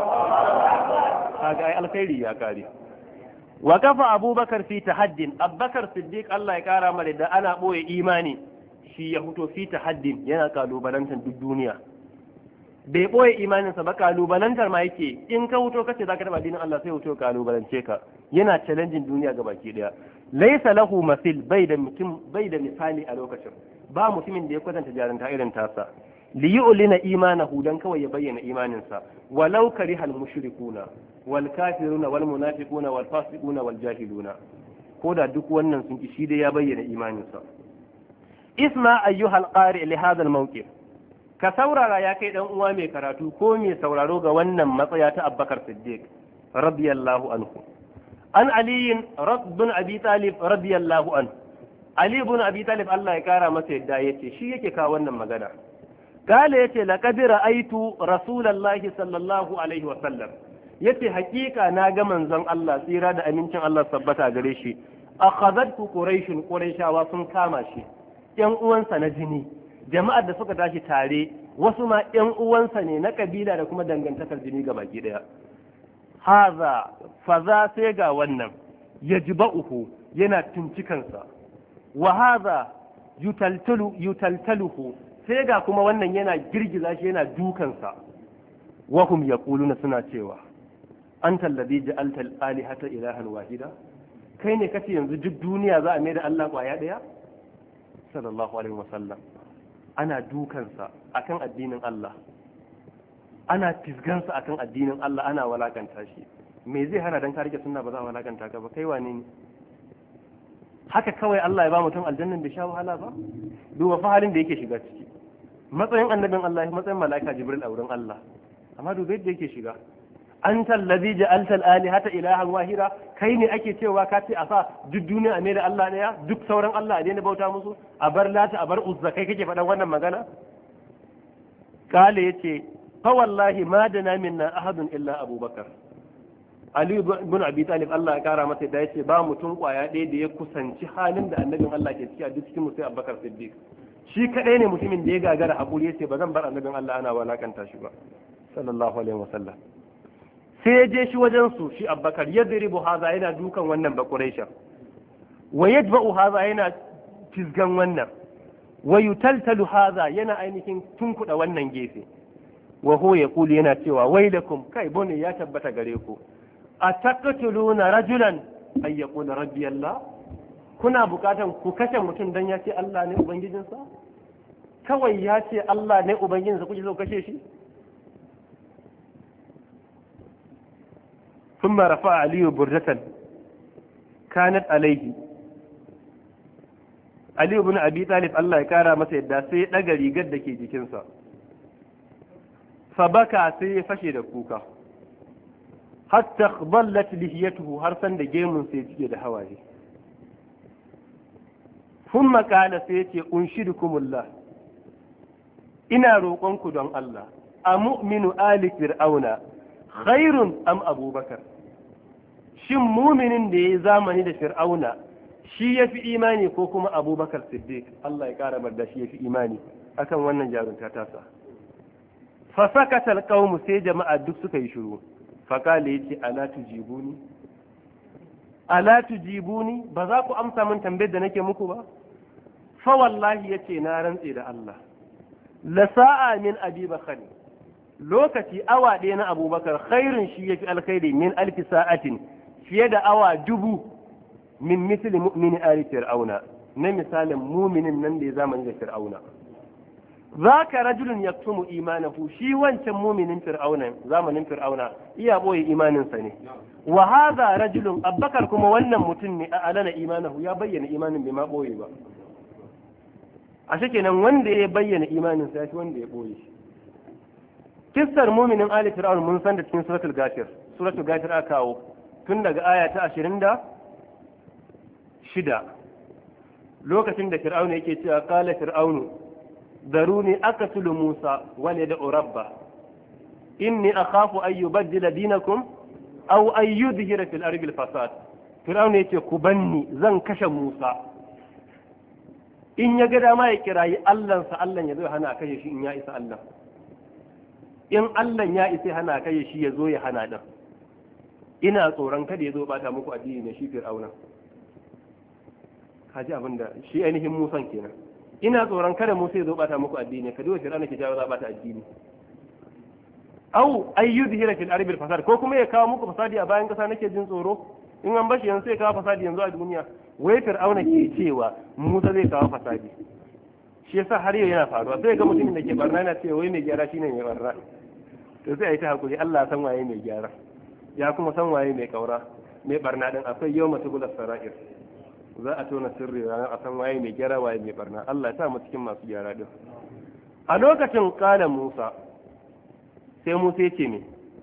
Kaga ai alkhairi ya kare. Wa kafa Abubakar fi tahaddin, Abubakar Siddiq Allah ya kara mare da ana boye imani shi ya fito fi tahaddin yana kalubalantar duk duniya. Bai boye imaninsa ba, kalubalantar ma yake, in ka wuto kace zaka taba dinin Allah sai wuto kalubalance ka, yana challenging duniya gabaki daya. Laysa lahu masil, bai da misali a lokacin, ba mutumin da ya kwatanta jarunta irin tasa. Li yu'lina imanahu, dan kawai ya bayyana imaninsa, walau karihal mushrikuna wal kafiruna wal munafiquna wal fasiquna wal jahiluna, ko da duk wannan sun ki shi dai ya bayyana imaninsa. Isma ayyuhal qari li hadha al mawqif, ka saurara ya kai dan uwa mai karatu ko mai sauraro ga wannan matsaya ta Abubakar Siddiq radiyallahu anhu. An Ali bin Abi Talib radiyallahu anhu, Ali ibn Abi Talib Allah ya kara masa yadda yace shi yake kawo wannan magana. Kale yace laqad ra'aytu rasulullahi sallallahu alaihi wa sallam, yace hakika na ga manzon Allah tsira da amincin Allah sabbata gare shi. Akhadhatku quraishawa sun kama shi, yan uwansa na jini, jama'ar da suka tashi tare, wasu ma yan uwansa ne na kabila da kuma dangantakar jini ga baki daya. Haza faza sai ga wannan yajba'uhu yana tuncikansa, wa haza yutaltaluhu sai ga kuma wannan yana girgiza shi yana dukansa. Wa hum yaquluna, suna cewa anta alladhi ja'alta al-alihata ilahan wahida, kai ne kace yanzu duk duniya za a mai da Allah kwaya daya. Sallallahu alaihi wasallam ana dukansa akan addinin Allah, ana fisgansa akan addinin Allah, ana walakanta shi. Me zai hana dan ka rike sunna ba za a walakanta ka ba? Kai wane ne? Haka kawai Allah ya ba mutum aljannan bai sha wahala ba? Duba fa halin da yake shiga ciki, matsayin annabin Allah, matsayin mala'ika Jibril a wurin Allah, amma duba yadda yake shiga. Anta allazi ja'alta al-alihata ilahan wahida, kai ne ake cewa ka ce a sa duk duniya a mai da Allah daya, duk sauran Allah a daina bauta musu, a bar Lata a bar Uzza, kai kake faɗan wannan magana? Kale yace fa wallahi ma dana minna ahadun illa Abubakar. Ali ibn Abi Talib Allah ya kara masa da yace ba mutum kwaya ɗaya da ya kusanci halin da annabin Allah ke ciki a duk cikin musu Abubakar Siddiq. Shi kadai ne mutumin da ya gagara hakuri yace ba zan bar annabin Allah ana walakanta shi ba sallallahu alaihi wasallam. Sai ya je shi wajen su, shi Abubakar, yadribu haza yana dukan wannan bakuraisha, wa yajba'u haza yana fisgan wannan, wa yutaltalu haza yana ainihin tunkuda wannan gefe. Wa huwa yaqulu, yana cewa wailakum, kai bone ya tabbata gare ku, ataqtuluna rajulan ay yaqula rabbi Allah, kuna bukatan ku kashe mutum dan ya ce Allah ne ubangijinsa? Kawai ya ce Allah ne ubangijinsa kuke so kashe shi? ثم رفع علي بردة كانت عليه. علي بن أبي طالب الله يكارى masa yadda sai ya daga rigar da ke jikinsa, fabaka sai ya fashe da kuka, hatta ballat lihiyatuhu, har san da gemun sai cike da hawaye. Thumma qala, sai yace unshidukumullah, ina roƙonku don Allah, a mu'minu ali fir'auna khairun am abubakar, shin muminin da ya yi zamani da fir'auna shi ya fi imani ko kuma abubakar siddiq? Allah ya kara da shi ya fi imani akan wannan jarunta tasa. Fa sakata alqawm, sai jama'a duk suka yi shiru. Fa kale yace ala tujibuni, ba za ku amsa min tambayar da nake muku ba? Fa wallahi yace na rantse da Allah, la sa'a min abi bakr, lokaci awa ɗaya na abubakar khairun shi yafi alkhairi min alfi sa'atin, fiye da awa 1000 min misli mu'mini ali fir'auna, na misalin muminin nan da ya zamani da fir'auna. Zaka rajulun yaktumu imanahu, shi wancan muminin fir'auna zamanin fir'auna iya boye imaninsa ne. Wa hadha rajulun, Abubakar kuma wannan mutum ne a alana imanahu, ya bayyana imanin bai ma boye ba. Ashe kenan wanda ya bayyana imaninsa ya fi wanda ya boye shi. Kissar muminin ali fir'aun mun san da cikin suratul ghafir aka kawo tun daga aya ta 26, lokacin da fir'aun yake cewa qala fir'aunu daruni aqtulu musa wa la rabba inni akhafu an yubaddila dinakum aw an yudhira fil ardi fasad fir'auna yace ku banni zan kashe Musa in ya ga dama ya kirayi Allahnsa Allah ya zo ya hana kashe shi in ya isa Allah in Allah ya isa hana kashe shi ya zo ya hana din ina tsoron kada ya zo bata muku addini ne shi fir'auna kaji abinda shi ainihin Musan kenan ina tsoron kada Musa ya zo bata muku addini ka duba fir'auna ke jawo za bata addini au ayyudhira fil ardi fasad ko kuma ya kawo muku fasadi a bayan kasa nake jin tsoro in an bashi yanzu sai kawo fasadi yanzu a duniya wai fir'auna ke cewa Musa zai kawo fasadi shi yasa har yau yana faruwa sai ga mutumin da ke barna yana cewa wai mai gyara shine mai barna to sai ayi ta hakuri Allah ya san waye mai gyara ya kuma san waye mai kaura mai barna din akwai yawma tubula sara'ir za a tona sirri ranar a san waye mai gyara waye mai barna Allah ya sa mu cikin masu gyara din a lokacin kala Musa sai Musa ya ce me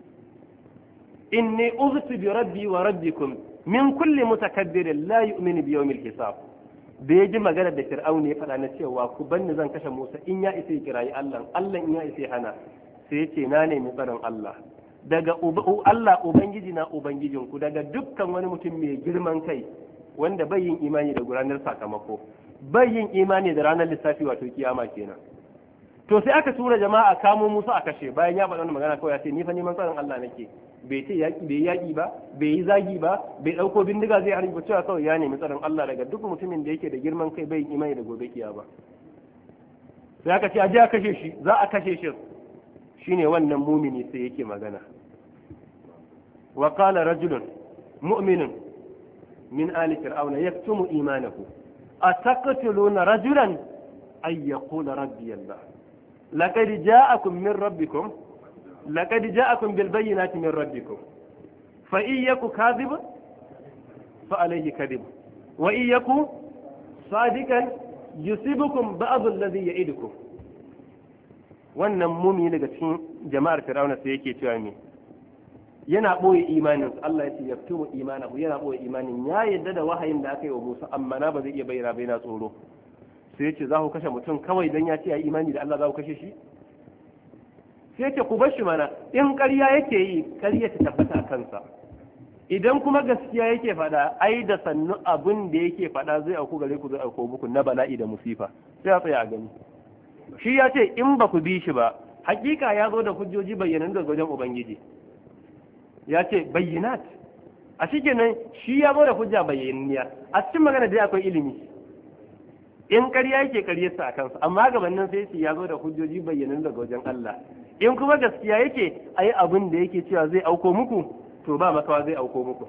inni uztu bi rabbi wa rabbikum min kulli mutakabbirin la yu'minu bi yawmil hisab da ya ji magana da Fir'auna ya faɗa na cewa ku banni zan kashe Musa in ya isa ya kirayi Allah Allah in ya isa ya hana sai ya ce na nemi tsaron Allah daga Allah ubangiji na ubangijinku daga dukkan wani mutum mai girman kai wanda bai yin imani da ranar sakamako bai yin imani da ranar lissafi wato kiyama kenan to sai aka tura jama'a kamo Musa a kashe bayan ya faɗa wannan magana kawai ya ce ni fa neman tsaron Allah nake bai ce yaki bai yaki ba bai yi zagi ba bai dauko bindiga zai harbi ba cewa kawai ya nemi tsaron Allah daga duk mutumin da yake da girman kai bai yin imani da gobe kiyama sai aka ce a je a kashe shi za a kashe shi shine wannan mumini sai yake magana wa qala rajulun mu'minun min ali fir'auna yaktumu imanahu ataqtuluna rajulan ay yaqula rabbi Allah laqad ja'akum min rabbikum laqad ja'akum bil bayyinati min rabbikum fa in yaku kadhib fa alayhi kadhib wa in yaku sadikan yusibukum ba'd alladhi ya'idukum wannan mumi daga cikin jama'ar Fir'auna sai yake cewa me yana boye imanin Allah ya ce yaktumu imanahu yana boye imanin ya yadda da wahayin da aka yi wa Musa amma na ba zai iya bayyana ba yana tsoro sai ya ce za ku kashe mutum kawai dan ya ce ya imani da Allah za ku kashe shi sai ya ce ku bar shi mana in ƙarya yake yi ƙarya ta tabbata a kansa idan kuma gaskiya yake faɗa ai da sannu abin da yake faɗa zai auku gare ku zai auku muku na bala'i da musifa sai a tsaya a gani shi ya ce in ba ku bi shi ba hakika ya zo da hujjoji bayyanan daga wajen ubangiji ya ce bayyinat a cikin nan shi ya zo da hujja bayyananniya a cikin magana dai akwai ilimi in ƙarya yake ƙaryarsa a kansa amma gabanin sai shi ya zo da hujjoji bayyanan daga wajen Allah in kuma gaskiya yake ayi abin da yake cewa zai auko muku to ba makawa zai auko muku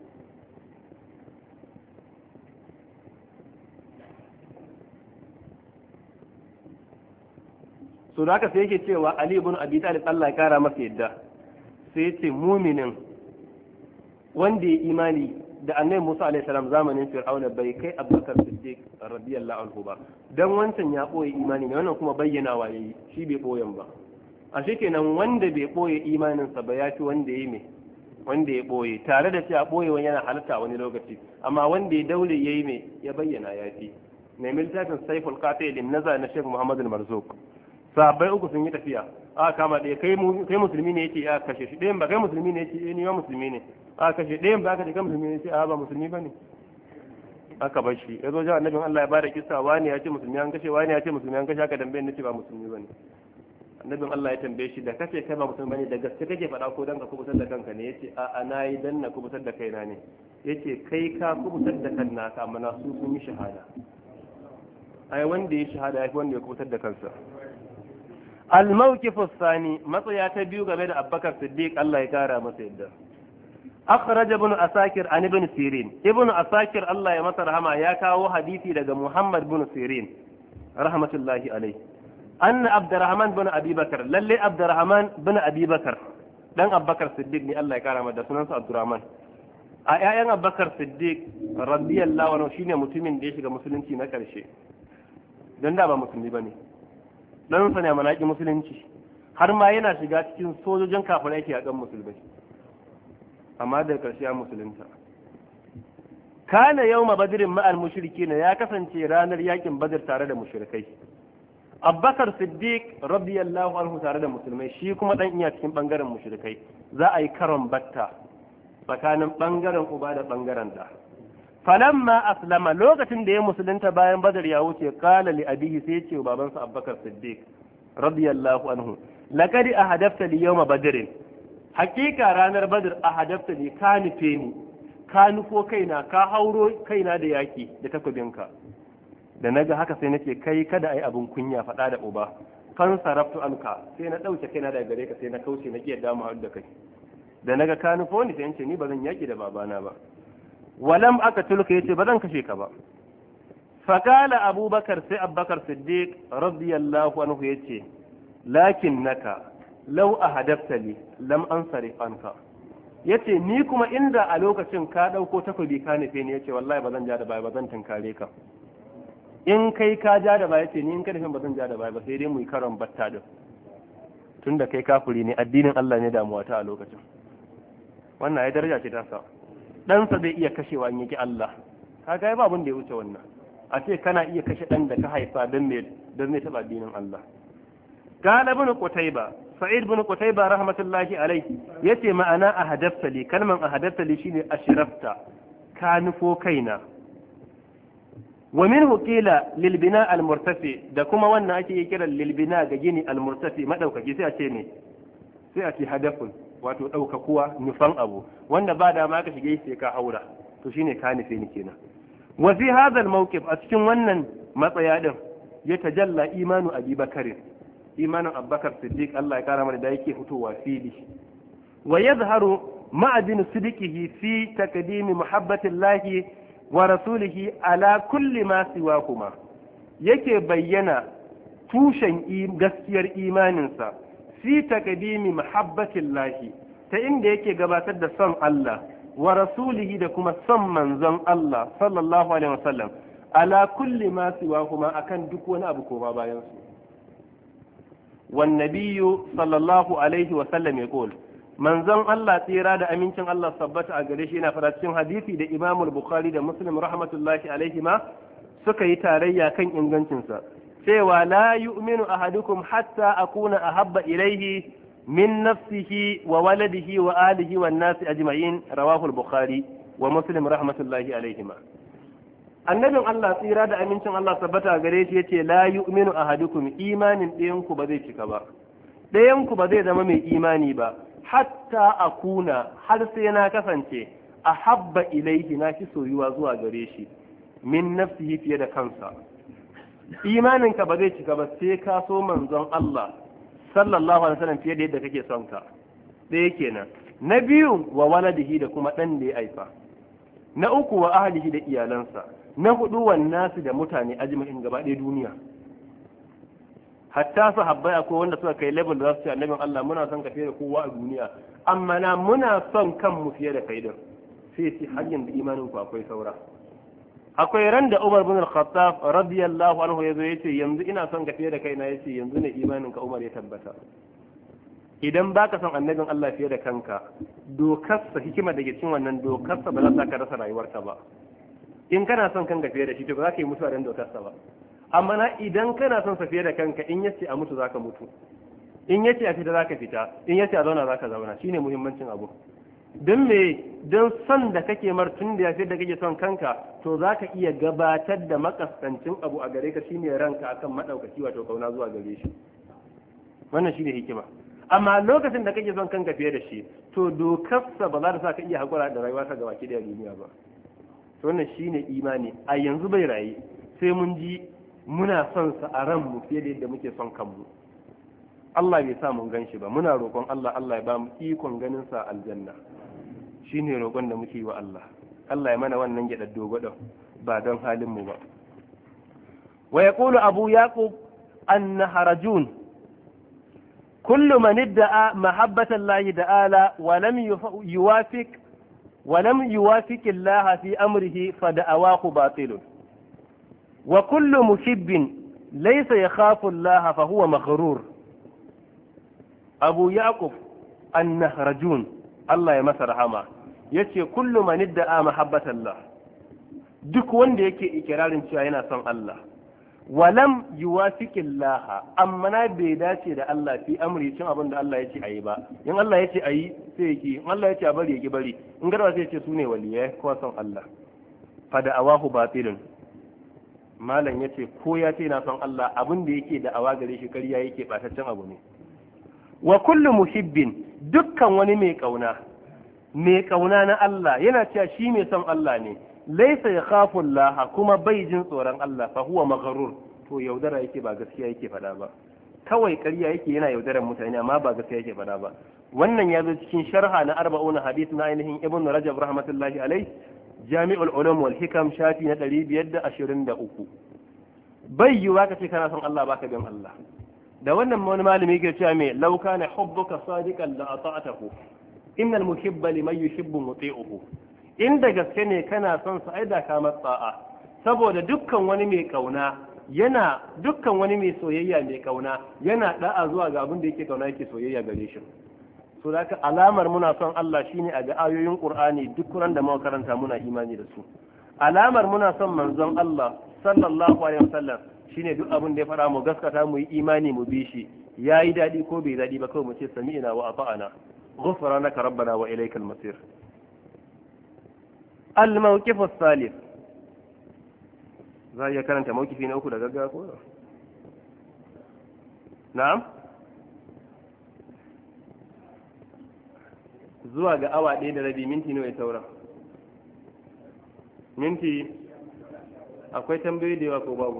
so da haka sai yake cewa Ali ibn Abi Talib Allah ya kara masa yadda sai yace muminin wanda ya imani da annabi Musa alaihi salam zamanin Fir'auna bai kai Abubakar Siddiq radiyallahu anhu ba dan wancan ya boye imani ne wannan kuma bayyanawa yayi shi bai boyen ba a kenan wanda bai boye imanin sa ba yafi wanda yayi me wanda ya boye tare da cewa boyewan yana halatta wani lokaci amma wanda ya daure yayi me ya bayyana yafi ne miltafin Saiful Qatil naza na Sheikh Muhammad al-Marzuq sahabbai uku sun yi tafiya aka kama ɗaya kai musulmi ne yace aka kashe shi ɗayan ba kai musulmi ne yace ni ma musulmi ne aka kashe ɗayan ba aka ce kai musulmi ne yace a ba musulmi bane aka bar shi yazo ji annabin Allah ya bada kissa wani ya ce musulmi an kashe wani ya ce musulmi an kashe aka dambe ni ce ba musulmi bane annabin Allah ya tambaye shi da kace kai ba musulmi bane da gaske kake faɗa ko dan ka kubutar da kanka ne yace a ana yi dan na kubutar da kaina ne yace kai ka kubutar da kanka amma na su sun yi shahada ai wanda ya shahada ya fi wanda ya kubutar da kansa الموقف الثاني مطيا تبيو game da Abubakar Siddiq Allah ya kara masa yadda akhraj ibn asakir an ibn sirin ibn asakir Allah ya masa rahama ya kawo hadisi daga Muhammad ibn sirin rahmatullahi alayhi anna Abdurrahman ibn Abi Bakar lalle Abdurrahman ibn Abi Bakar dan Abubakar Siddiq ne Allah ya kara masa sunansa Abdurrahman a ƴaƴan Abubakar Siddiq radiyallahu anhu shine mutumin da ya shiga musulunci na karshe dan da ba musulmi bane dan sa ne manaki musulunci har ma yana shiga cikin sojojin kafirai yake yakan musulmai amma da karshe ya musulunta kana yawma badrin ma'al mushrikin ya kasance ranar yakin badr tare da mushrikai Abubakar Siddiq radiyallahu anhu tare da musulmai shi kuma dan iya cikin bangaren mushrikai za a yi karon batta tsakanin bangaren uba da bangaren da falamma aslama lokacin da ya musulunta bayan badar ya wuce qala li abihi sai ce babansa Abubakar Siddiq radiyallahu anhu laqad ahadafta li yawma badr hakika ranar badr ahadafta li ka nufe ni ka nufo kaina ka hauro kaina da yaki da takobinka da naga haka sai nace kai kada ai abun kunya faɗa da uba fan saraftu anka sai na dauke kaina daga gare ka sai na kauce na kiyar damu da kai da naga ka nufo ni sai nace ni bazan yaki da babana ba walam aka tulka yace bazan kashe ka ba faqala abubakar sai abubakar siddiq radiyallahu anhu yace lakinnaka law ahadafta li lam ansarif anka yace ni kuma inda a lokacin ka dauko takobi ka nufe ni yace wallahi bazan ja da baya bazan tunkare ka in kai ka ja da baya ce ni in ka nufin bazan ja da baya ba sai dai mu yi karon batta din tunda kai kafiri ne addinin Allah ne damuwa ta a lokacin wannan ai daraja ce ta sa ɗansa zai iya kashewa in yaki Allah kaga ai ba abin da ya wuce wannan a ce kana iya kashe ɗan da ka haifa don me taɓa addinin Allah قال ابن قتيبة سعيد بن قتيبة رحمة الله عليه يتي معنا أهدفت لي كلمة أهدفت لي شيني أشرفت كان فوكينا ومنه قيل للبناء المرتفع da kuma wannan ake kira lilbina ga gini almurtafi madaukaki sai a ce ne sai a ce hadafun wato daukakuwa nufan abu wanda ba da ma ka shige sai ka haura to shine ka nufe ni kenan wa fi hadha almawqif a cikin wannan matsaya din ya tajalla imanu abi bakari imanin abubakar siddiq Allah ya kara mana da yake fitowa fili wa yazharu ma'adin sidiqihi fi taqdimi muhabbatillahi wa rasulihi ala kulli ma siwakuma yake bayyana tushen gaskiyar imaninsa fi taqdimi muhabbatillahi ta inda yake gabatar da son Allah wa rasulihi da kuma son manzon Allah sallallahu alaihi wasallam ala kulli ma siwakuma akan duk wani abu ko bayan su wan nabiyyu sallallahu alaihi wasallam yaqul manzon Allah tsira da amincin Allah sabbata a gare shi yana fara cikin hadisi da Imam Bukhari da Muslim rahmatullahi alaihi ma suka yi tarayya kan ingancinsa cewa la yu'minu ahadukum hatta akuna ahabba ilaihi min nafsihi wa waladihi wa alihi wan nasi ajma'in rawahu al-Bukhari wa Muslim rahmatullahi alaihi ma annabin Allah tsira da amincin Allah sabbata a gare shi yace la yu'minu ahadukum imanin ɗayanku ba zai cika ba ɗayanku ba zai zama mai imani ba hatta akuna har sai na kasance a habba ilaihi na fi soyuwa zuwa gare shi min nafsihi fiye da kansa imaninka ba zai cika ba sai ka so manzon Allah sallallahu alaihi wasallam fiye da yadda kake son ka ɗaya kenan na biyu wa waladihi da kuma ɗan da ya haifa na uku wa ahlihi da iyalansa na hudu wa nasu da mutane ajma'in gaba ɗaya duniya hatta sahabbai akwai wanda suka kai level da za su ce annabin Allah muna son ka fiye da kowa a duniya amma na muna son kanmu fiye da kai din sai ce har yanzu imanin ku akwai saura akwai ran da Umar bin Al-Khattab radiyallahu anhu yazo yace yanzu ina son ka fiye da kai na yace yanzu ne imanin ka Umar ya tabbata idan baka son annabin Allah fiye da kanka dokarsa hikima da ke cikin wannan dokarsa ba za ka rasa rayuwarka ba in kana son kanka fiye da shi to ba za ka yi mutuwa dan dokarsa ba amma na idan kana son sa fiye da kanka in yace a mutu zaka mutu in yace a fita zaka fita in yace a zauna zaka zauna shine muhimmancin abu don me don son da kake martun da yafi da kake son kanka to zaka iya gabatar da makaskancin abu a gare ka shine ranka akan madaukaki wato kauna zuwa gare shi wannan shine hikima amma lokacin da kake son kanka fiye da shi to dokarsa ba za ta sa ka iya hakura da rayuwa ta gabaki da duniya ba to wannan shine imani a yanzu bai rayu sai mun ji muna son sa a ranmu fiye da yadda muke son kanmu Allah bai sa mun ganshi ba muna roƙon Allah Allah ya ba mu ikon ganin sa aljanna shine roƙon da muke yi wa Allah Allah ya mana wannan gida dogodo ba don halin mu ba wa yaqulu abu yaqub an-naharajun kullu man idda'a mahabbata Allah ta'ala wa lam yuwafiq Allah fi amrihi fa da'awahu batilun وكل محب ليس يخاف الله فهو مغرور أبو يعقوب النهرجون الله يمسر رحمه yace kullu man idda'a mahabbata Allah duk wanda yake ikirarin cewa yana son Allah walam yuwafiqillaha amma na bai dace da Allah fi amri cin abin da Allah ya ce ayi ba in Allah ya ce ayi sai yake in Allah ya ce a bari yake bari in garwa sai ya ce sune waliyai ko son Allah fa da awahu batilun malam yace ko ya ce na son Allah abin da yake da awa gare shi ƙarya yake bataccen abu ne wa kullu muhibbin dukkan wani mai kauna na Allah yana cewa shi mai son Allah ne laisa ya khafu Allah kuma bai jin tsoron Allah fa huwa maghrur to yaudara yake ba gaskiya yake faɗa ba kawai ƙarya yake yana yaudaran mutane amma ba gaskiya yake faɗa ba wannan ya zo cikin sharha na 40 hadith na ainihin ibn Rajab rahmatullahi alai Jami'ul Ulum wal Hikam shafi na 523 bai yiwa ka ce kana son Allah baka bin Allah da wannan wani malami yake cewa me law kana hubbuka sadiqan la ata'tahu innal muhibba liman yuhibbu muti'uhu inda gaske ne kana son sa aida ka matsa'a saboda dukkan wani mai kauna yana dukkan wani mai soyayya mai kauna yana da'a zuwa ga abin da yake kauna yake soyayya gare shi so da alamar muna son Allah shine a ga ayoyin Qur'ani duk ran da muka karanta muna imani da su alamar muna son manzon Allah sallallahu alaihi wasallam shine duk abin da ya fara mu gaskata mu yi imani mu bi shi yayi dadi ko bai dadi ba kawai mu ce sami'na wa ata'ana ghufranaka rabbana wa ilaykal masir al-mawqif as-salif za ya karanta mawqifi na uku da gaggawa ko na'am zuwa ga awa 1 da rabi minti nawa ya saura minti akwai tambayoyi da yawa ko babu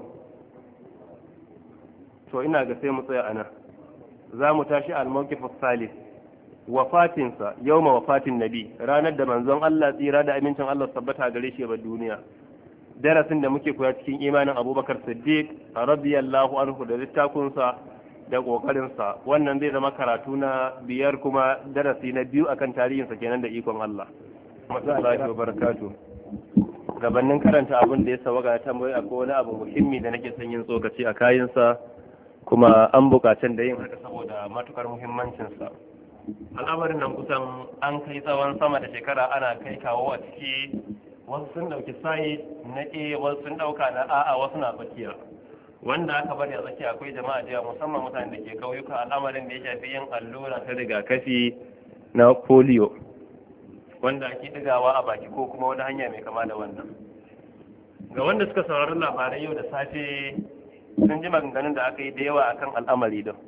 to ina ga sai mu tsaya ana za mu tashi al-mawqif as-salif wafatinsa yawma wafatin nabi ranar da manzon Allah tsira da amincin Allah tabbata gare shi ba duniya darasin da muke koya cikin imanin Abubakar Siddiq radiyallahu anhu da littafinsa da kokarinsa wannan zai zama karatu na 5 kuma darasi na 2 akan tarihinsa kenan da ikon Allah assalamu wa barakatuh gabanin karanta abin da ya sawaga tambayi akwai wani abu muhimmi da nake son yin tsokaci a kayansa kuma an bukatun da yin haka saboda matukar muhimmancinsa al'amarin nan kusan an kai tsawon sama da shekara ana kai kawo a ciki wasu sun dauki sayi na wasu sun dauka na a'a wasu na tsakiya wanda aka bari a tsakiya akwai jama'a da musamman mutanen da ke kauyuka al'amarin da ya shafi yin allura ta rigakafi na polio wanda ake digawa a baki ko kuma wani hanya mai kama da wannan ga wanda suka saurari labarai yau da safe sun ji maganganun da aka yi da yawa akan al'amari din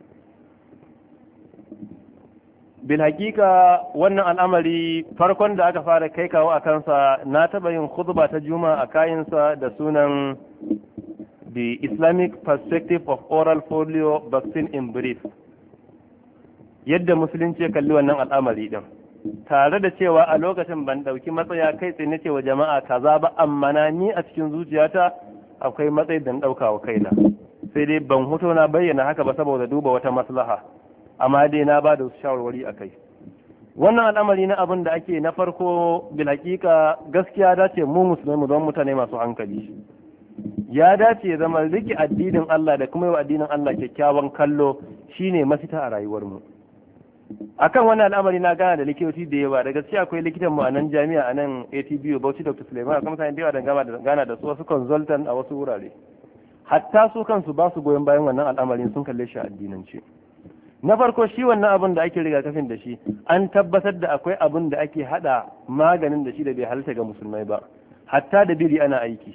bil hakika wannan al'amari farkon da aka fara kai kawo a kansa na taba yin khutba ta juma a kayansa da sunan the Islamic perspective of oral polio vaccine in brief yadda musulunci ya kalli wannan al'amari din tare da cewa a lokacin ban dauki matsaya kai tsaye na cewa jama'a kaza ba amma na ni a cikin zuciyata akwai matsayi da dauka wa kaina sai dai ban huto na bayyana haka ba saboda duba wata maslaha amma dai na ba da shawarwari a kai wannan al'amari na abin da ake na farko bil hakika gaskiya dace mu musulmai mu zama mutane masu hankali ya dace zama riki addinin Allah da kuma yi wa addinin Allah kyakkyawan kallo shine mafita a rayuwar mu akan wannan al'amari na gana da likitoci da yawa da gaskiya akwai likitan mu a nan jami'a a nan ATBU Bauchi Dr. Suleiman akwai mutane da yawa da gana da su wasu consultant a wasu wurare hatta su kansu ba su goyon bayan wannan al'amarin sun kalle shi a addinance na farko shi wannan abin da ake rigakafin da shi an tabbatar da akwai abin da ake hada maganin da shi da bai halitta ga musulmai ba hatta da biri ana aiki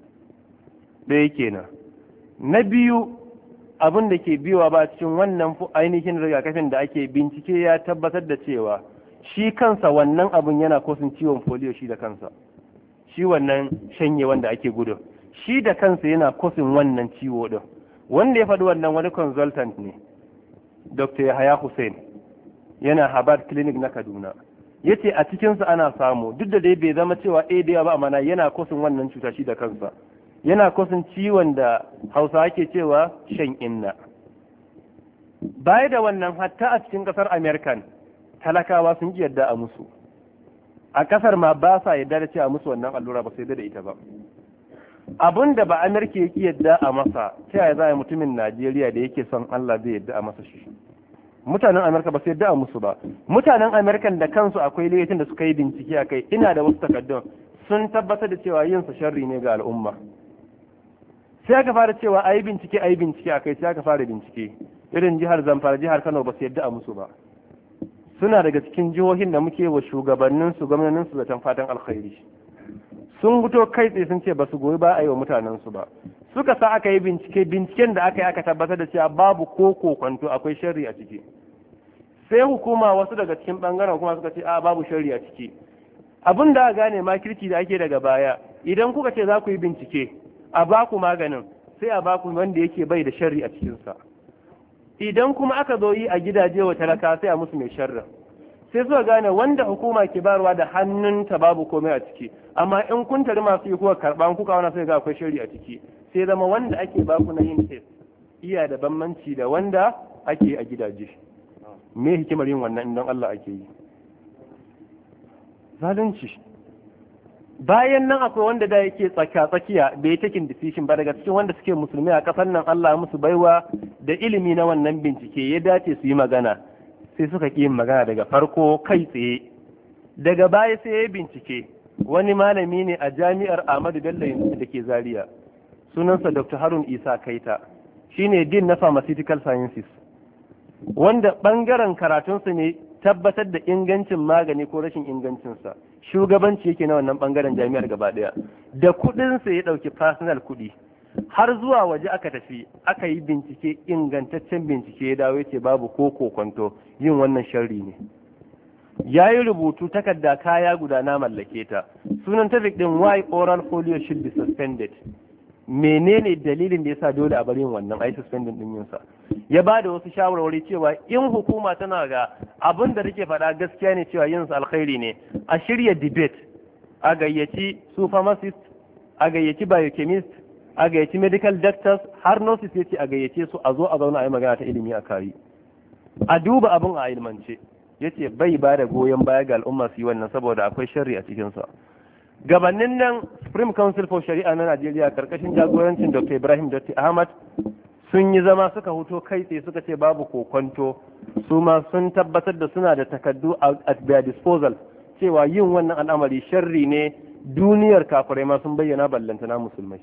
ɗaya kenan na biyu abin da ke biyowa ba cikin wannan ainihin rigakafin da ake bincike ya tabbatar da cewa shi kansa wannan abin yana kosin ciwon polio shi da kansa shi wannan shanye wanda ake gudu shi da kansa yana kosin wannan ciwo din wanda ya faɗi wannan wani consultant ne Dr. Yahaya Hussein yana Harvard Clinic na Kaduna yace a cikinsa ana samu duk da dai bai zama cewa da ba amma yana kosin wannan cuta shi da kansa yana kosin ciwon da Hausa ake cewa shan inna baya da wannan hatta a cikin kasar American talakawa sun ji yadda a musu a kasar ma ba sa yadda da cewa musu wannan allura ba sai da ita ba abun da ba Amerika yake yadda a masa ta yaya za a mutumin Najeriya da yake son Allah zai yadda a masa shi mutanen Amerika ba su yadda a musu ba mutanen Amerikan da kansu akwai laifin da suka yi bincike a kai ina da wasu takaddun sun tabbatar da cewa yin sa sharri ne ga al'umma sai aka fara cewa ayi bincike akai, sai aka fara bincike. Irin jihar Zamfara, jihar Kano ba su yadda a musu ba. Suna daga cikin jihohin da muke wa shugabannin su gwamnatin su zaton fatan alkhairi. Sun fito kai tsaye sun ce ba su goyi ba a yi wa mutanen su ba. Suka sa aka yi binciken da aka yi aka tabbatar da cewa babu ko kokonto akwai sharri a ciki. Sai hukuma wasu daga cikin bangaren kuma suka ce a babu sharri a ciki. Abin da gane makirci da ake daga baya, idan kuka ce za ku yi bincike a baku maganin, sai a baku wanda yake bai da sharri a cikinsa. Idan kuma aka zo yi a gidaje wa talaka sai a musu mai sharri. Sai suka gane wanda hukuma ke barwa da hannunta babu komai a ciki, amma in kun tari masu yi kuka karɓa kuka wani sai ga akwai sharri a ciki, sai zama wanda ake baku na yin test iya da bambanci da wanda ake a gidaje. Me hikimar yin wannan idan Allah ake yi? Zalunci. Bayan nan akwai wanda da yake tsakiya bai taking decision ba, daga cikin wanda suke musulmi a kasar nan Allah musu baiwa da ilimi na wannan bincike ya dace su yi magana, sai suka ƙi yin magana daga farko kai tsaye. Daga baya sai ya bincike, wani malami ne a jami'ar Ahmadu Bello da ke Zaria, sunansa Dr. Harun Isa Kaita, shine Dean na Pharmaceutical Sciences, wanda ɓangaren karatunsa ne tabbatar da ingancin magani ko rashin ingancinsa. Shugabanci yake na wannan ɓangaren jami'ar gaba ɗaya. Da kuɗinsa ya ɗauki personal kuɗi, har zuwa waje aka tafi aka yi bincike, ingantaccen bincike ya dawo yace babu ko kokonto yin wannan sharri ne. Ya yi rubutu takarda kaya guda na mallake ta, sunan topic din why oral polio should be suspended. Menene dalilin da yasa dole a bari yin wannan ai suspending din yinsa? Ya ba da wasu shawarwari cewa in hukuma tana ga abin da take faɗa gaskiya ne cewa yin alkhairi ne, a shirya debate, a gayyaci su pharmacist, a gayyaci biochemist, a gayyaci medical doctors, har nurses yace a gayyace su a zo a zauna a yi magana ta ilimi a kari, a duba abin a ilmance. Yace bai ba da goyon baya ga al'umma su yi wannan saboda akwai sharri a cikinsa. Gabanin nan Supreme Council for Shari'a na Najeriya karkashin jagorancin Dr. Ibrahim Datti Ahmad sun yi zama suka huto kai tsaye suka ce babu kokonto, su ma sun tabbatar da suna da takaddu at their disposal cewa yin wannan al'amari sharri ne, duniyar kafirai ma sun bayyana ballantana musulmai.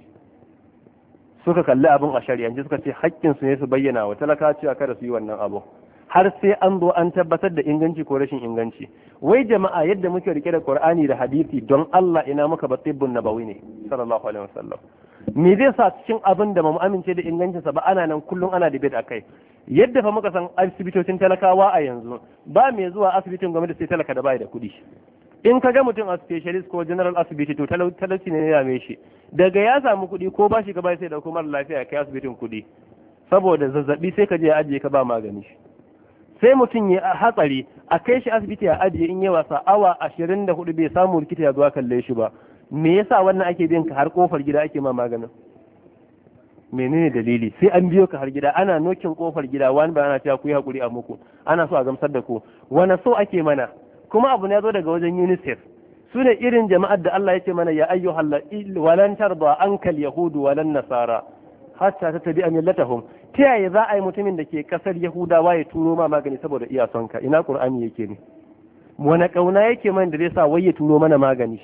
Suka kalli abin a shari'ance suka ce haƙƙinsu ne su bayyana wa talaka cewa kada su yi wannan abu, har sai an zo an tabbatar da inganci ko rashin inganci. Wai jama'a yadda muke rike da Qur'ani da hadisi don Allah ina muka ba tibbun nabawi ne sallallahu alaihi wasallam. Me zai sa cikin abin da mu amince da ingancinsa ba ana nan kullum ana debate akai? Yadda fa muka san asibitocin talakawa a yanzu ba mai zuwa asibitin gwamnati sai talaka da bai da kuɗi. In ka ga mutum a specialist ko general asibiti to talauci ne ya dame shi, daga ya samu kuɗi ko ba shi ka bai sai da kuma lafiya kai asibitin kuɗi, saboda zazzabi sai ka je ya ajiye ka ba magani. Sai mutum ya hatsari a kai shi asibiti a ajiye, in yi wasa awa 24 bai samu likita ya zuwa kalle shi ba. Me yasa wannan ake bin ka har kofar gida ake ma maganin? Menene dalili? Sai an biyo ka har gida, ana nokin kofar gida, wani ba ana cewa ku yi hakuri a muku, ana so a gamsar da ku. Wani so ake mana? Kuma abu ne ya zo daga wajen UNICEF. Su ne irin jama'ar da Allah ya ce mana ya ayyuhal walan tarda ankal yahudu walan nasara hatta tattabi'a millatahum. Ta yaya za a yi mutumin da ke kasar Yahudawa ya turo ma magani saboda iya son ka? Ina Qur'ani yake ne? Wani kauna yake man da zai sa wai ya turo mana magani?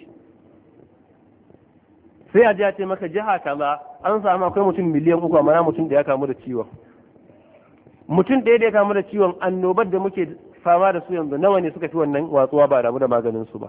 Sai a ji a ce maka jiha kaza an samu akwai mutum miliyan 3 amma mutum da ya kamu da ciwon. Mutum ɗaya da ya kamu da ciwon, annobar da muke fama da su yanzu nawa ne suka fi wannan watsuwa ba damu da maganin su ba?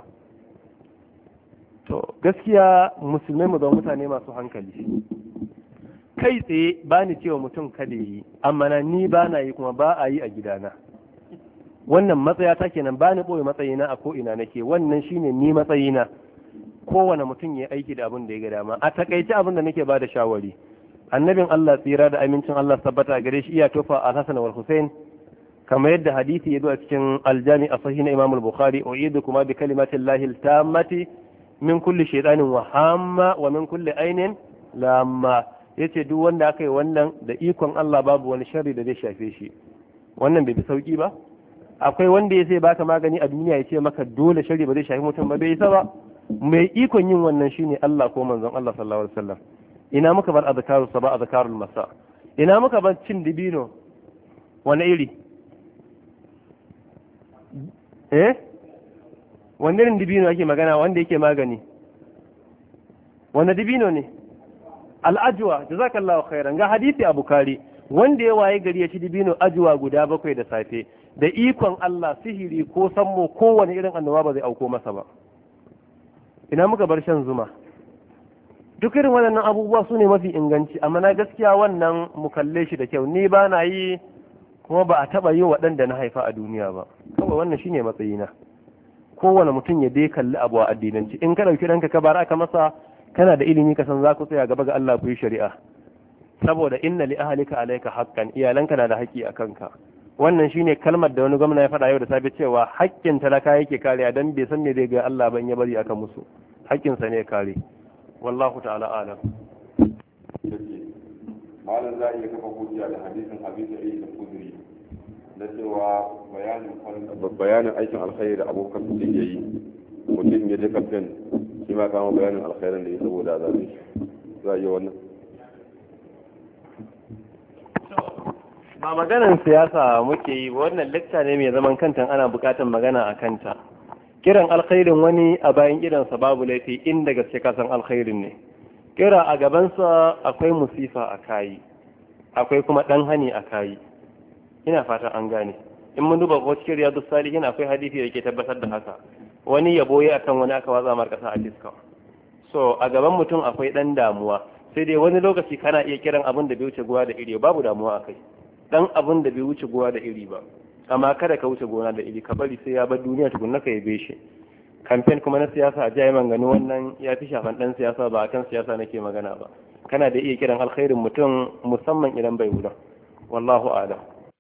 To gaskiya musulmai mu zama mutane masu hankali. Kai tsaye ba ni cewa mutum kada yi, amma na ni ba na yi kuma ba a yi a gidana. Wannan matsaya ta kenan, ba ni ɓoye matsayina a ko'ina nake, wannan shine ni matsayina. Kowane mutum ya aiki da abin da ya ga dama. A takaice abin da nake ba da shawari, annabin Allah tsira da amincin Allah tabbata gare shi iya tofa al-Hasan wal Hussein, kamar yadda hadisi ya zo a cikin aljami a sahih na Imam al-Bukhari, u'idukum bi kalimatillahi al-tammati min kulli shaytanin wa hamma wa min kulli ainin lamma. Yace duk wanda aka yi wannan da ikon Allah babu wani sharri da zai shafe shi. Wannan bai fi sauki ba? Akwai wanda ya sai baka magani a duniya ya ce maka dole sharri ba zai shafi mutum ba, bai isa ba. Mai ikon yin wannan shine Allah ko manzon Allah sallallahu alaihi wasallam. Ina muka bar azkarus sabah, azkarul masa? Ina muka bar cin dibino? Wani iri? Wanda irin dibino ake magana wanda yake magani? Wanda dibino ne? al'ajwa jazakallahu khairan ga hadisi a Bukhari wanda ya waye gari ya ci dibino ajwa guda 7 da safe da ikon Allah sihiri ko sammo kowane irin annoba ba zai auko masa ba. Ina muka bar shan zuma? Duk irin waɗannan abubuwa su ne mafi inganci, amma na gaskiya wannan mu kalle shi da kyau, ni ba na yi kuma ba a taɓa yin waɗanda na haifa a duniya ba, kawai wannan shine matsayina. Kowane mutum ya dai kalli abu a addinanci, in ka ɗauki ɗanka ka bara aka masa, kana da ilimi ka san za ku tsaya gaba ga Allah ku yi shari'a, saboda inna li ahlika alayka haqqan, iyalanka na da haƙƙi a kanka. Wannan shine kalmar da wani gwamna ya faɗa yau da safe cewa haƙƙin talaka yake kariya dan bai san me zai ga Allah ban ya bari aka musu, haƙƙinsa ne ya kare. Wallahu ta'ala alam. Malam za a iya kafa hujja da hadisin Abi Sa'id al-Khudri da cewa bayanin aikin alkhairi da abokan mutum ya yi, mutum ya je kamfen shi ma kama bayanin alkhairin da ya saboda zaɓe za a iya wannan. Ba maganar siyasa muke yi, wannan lecture ne mai zaman kanta, ana buƙatar magana a kanta. Kiran alkhairin wani a bayan gidansa babu laifi inda gaske kasan alkhairin ne. Kira a gabansa akwai musifa a kayi, akwai kuma ɗan hani a kayi. Ina fata an gane. In mun duba ko cikin Riyadus Salihin akwai hadisi da ke tabbatar da haka. Wani yabo ya akan wani aka watsa mar kasa a diska. So a gaban mutum akwai ɗan damuwa. Sai dai wani lokaci kana iya kiran abin da bai wuce gowa da iri, babu damuwa akai. Dan abin da bai wuce gowa da iri ba. Amma kada ka wuce gona da iri, ka bari sai ya bar duniya tukunna ka yabe shi. Kamfen kuma na siyasa a jaye manganu wannan ya fi shafan dan siyasa, ba akan siyasa nake magana ba. Kana da iya kiran alkhairin mutum musamman idan bai wuda. Wallahu a'lam.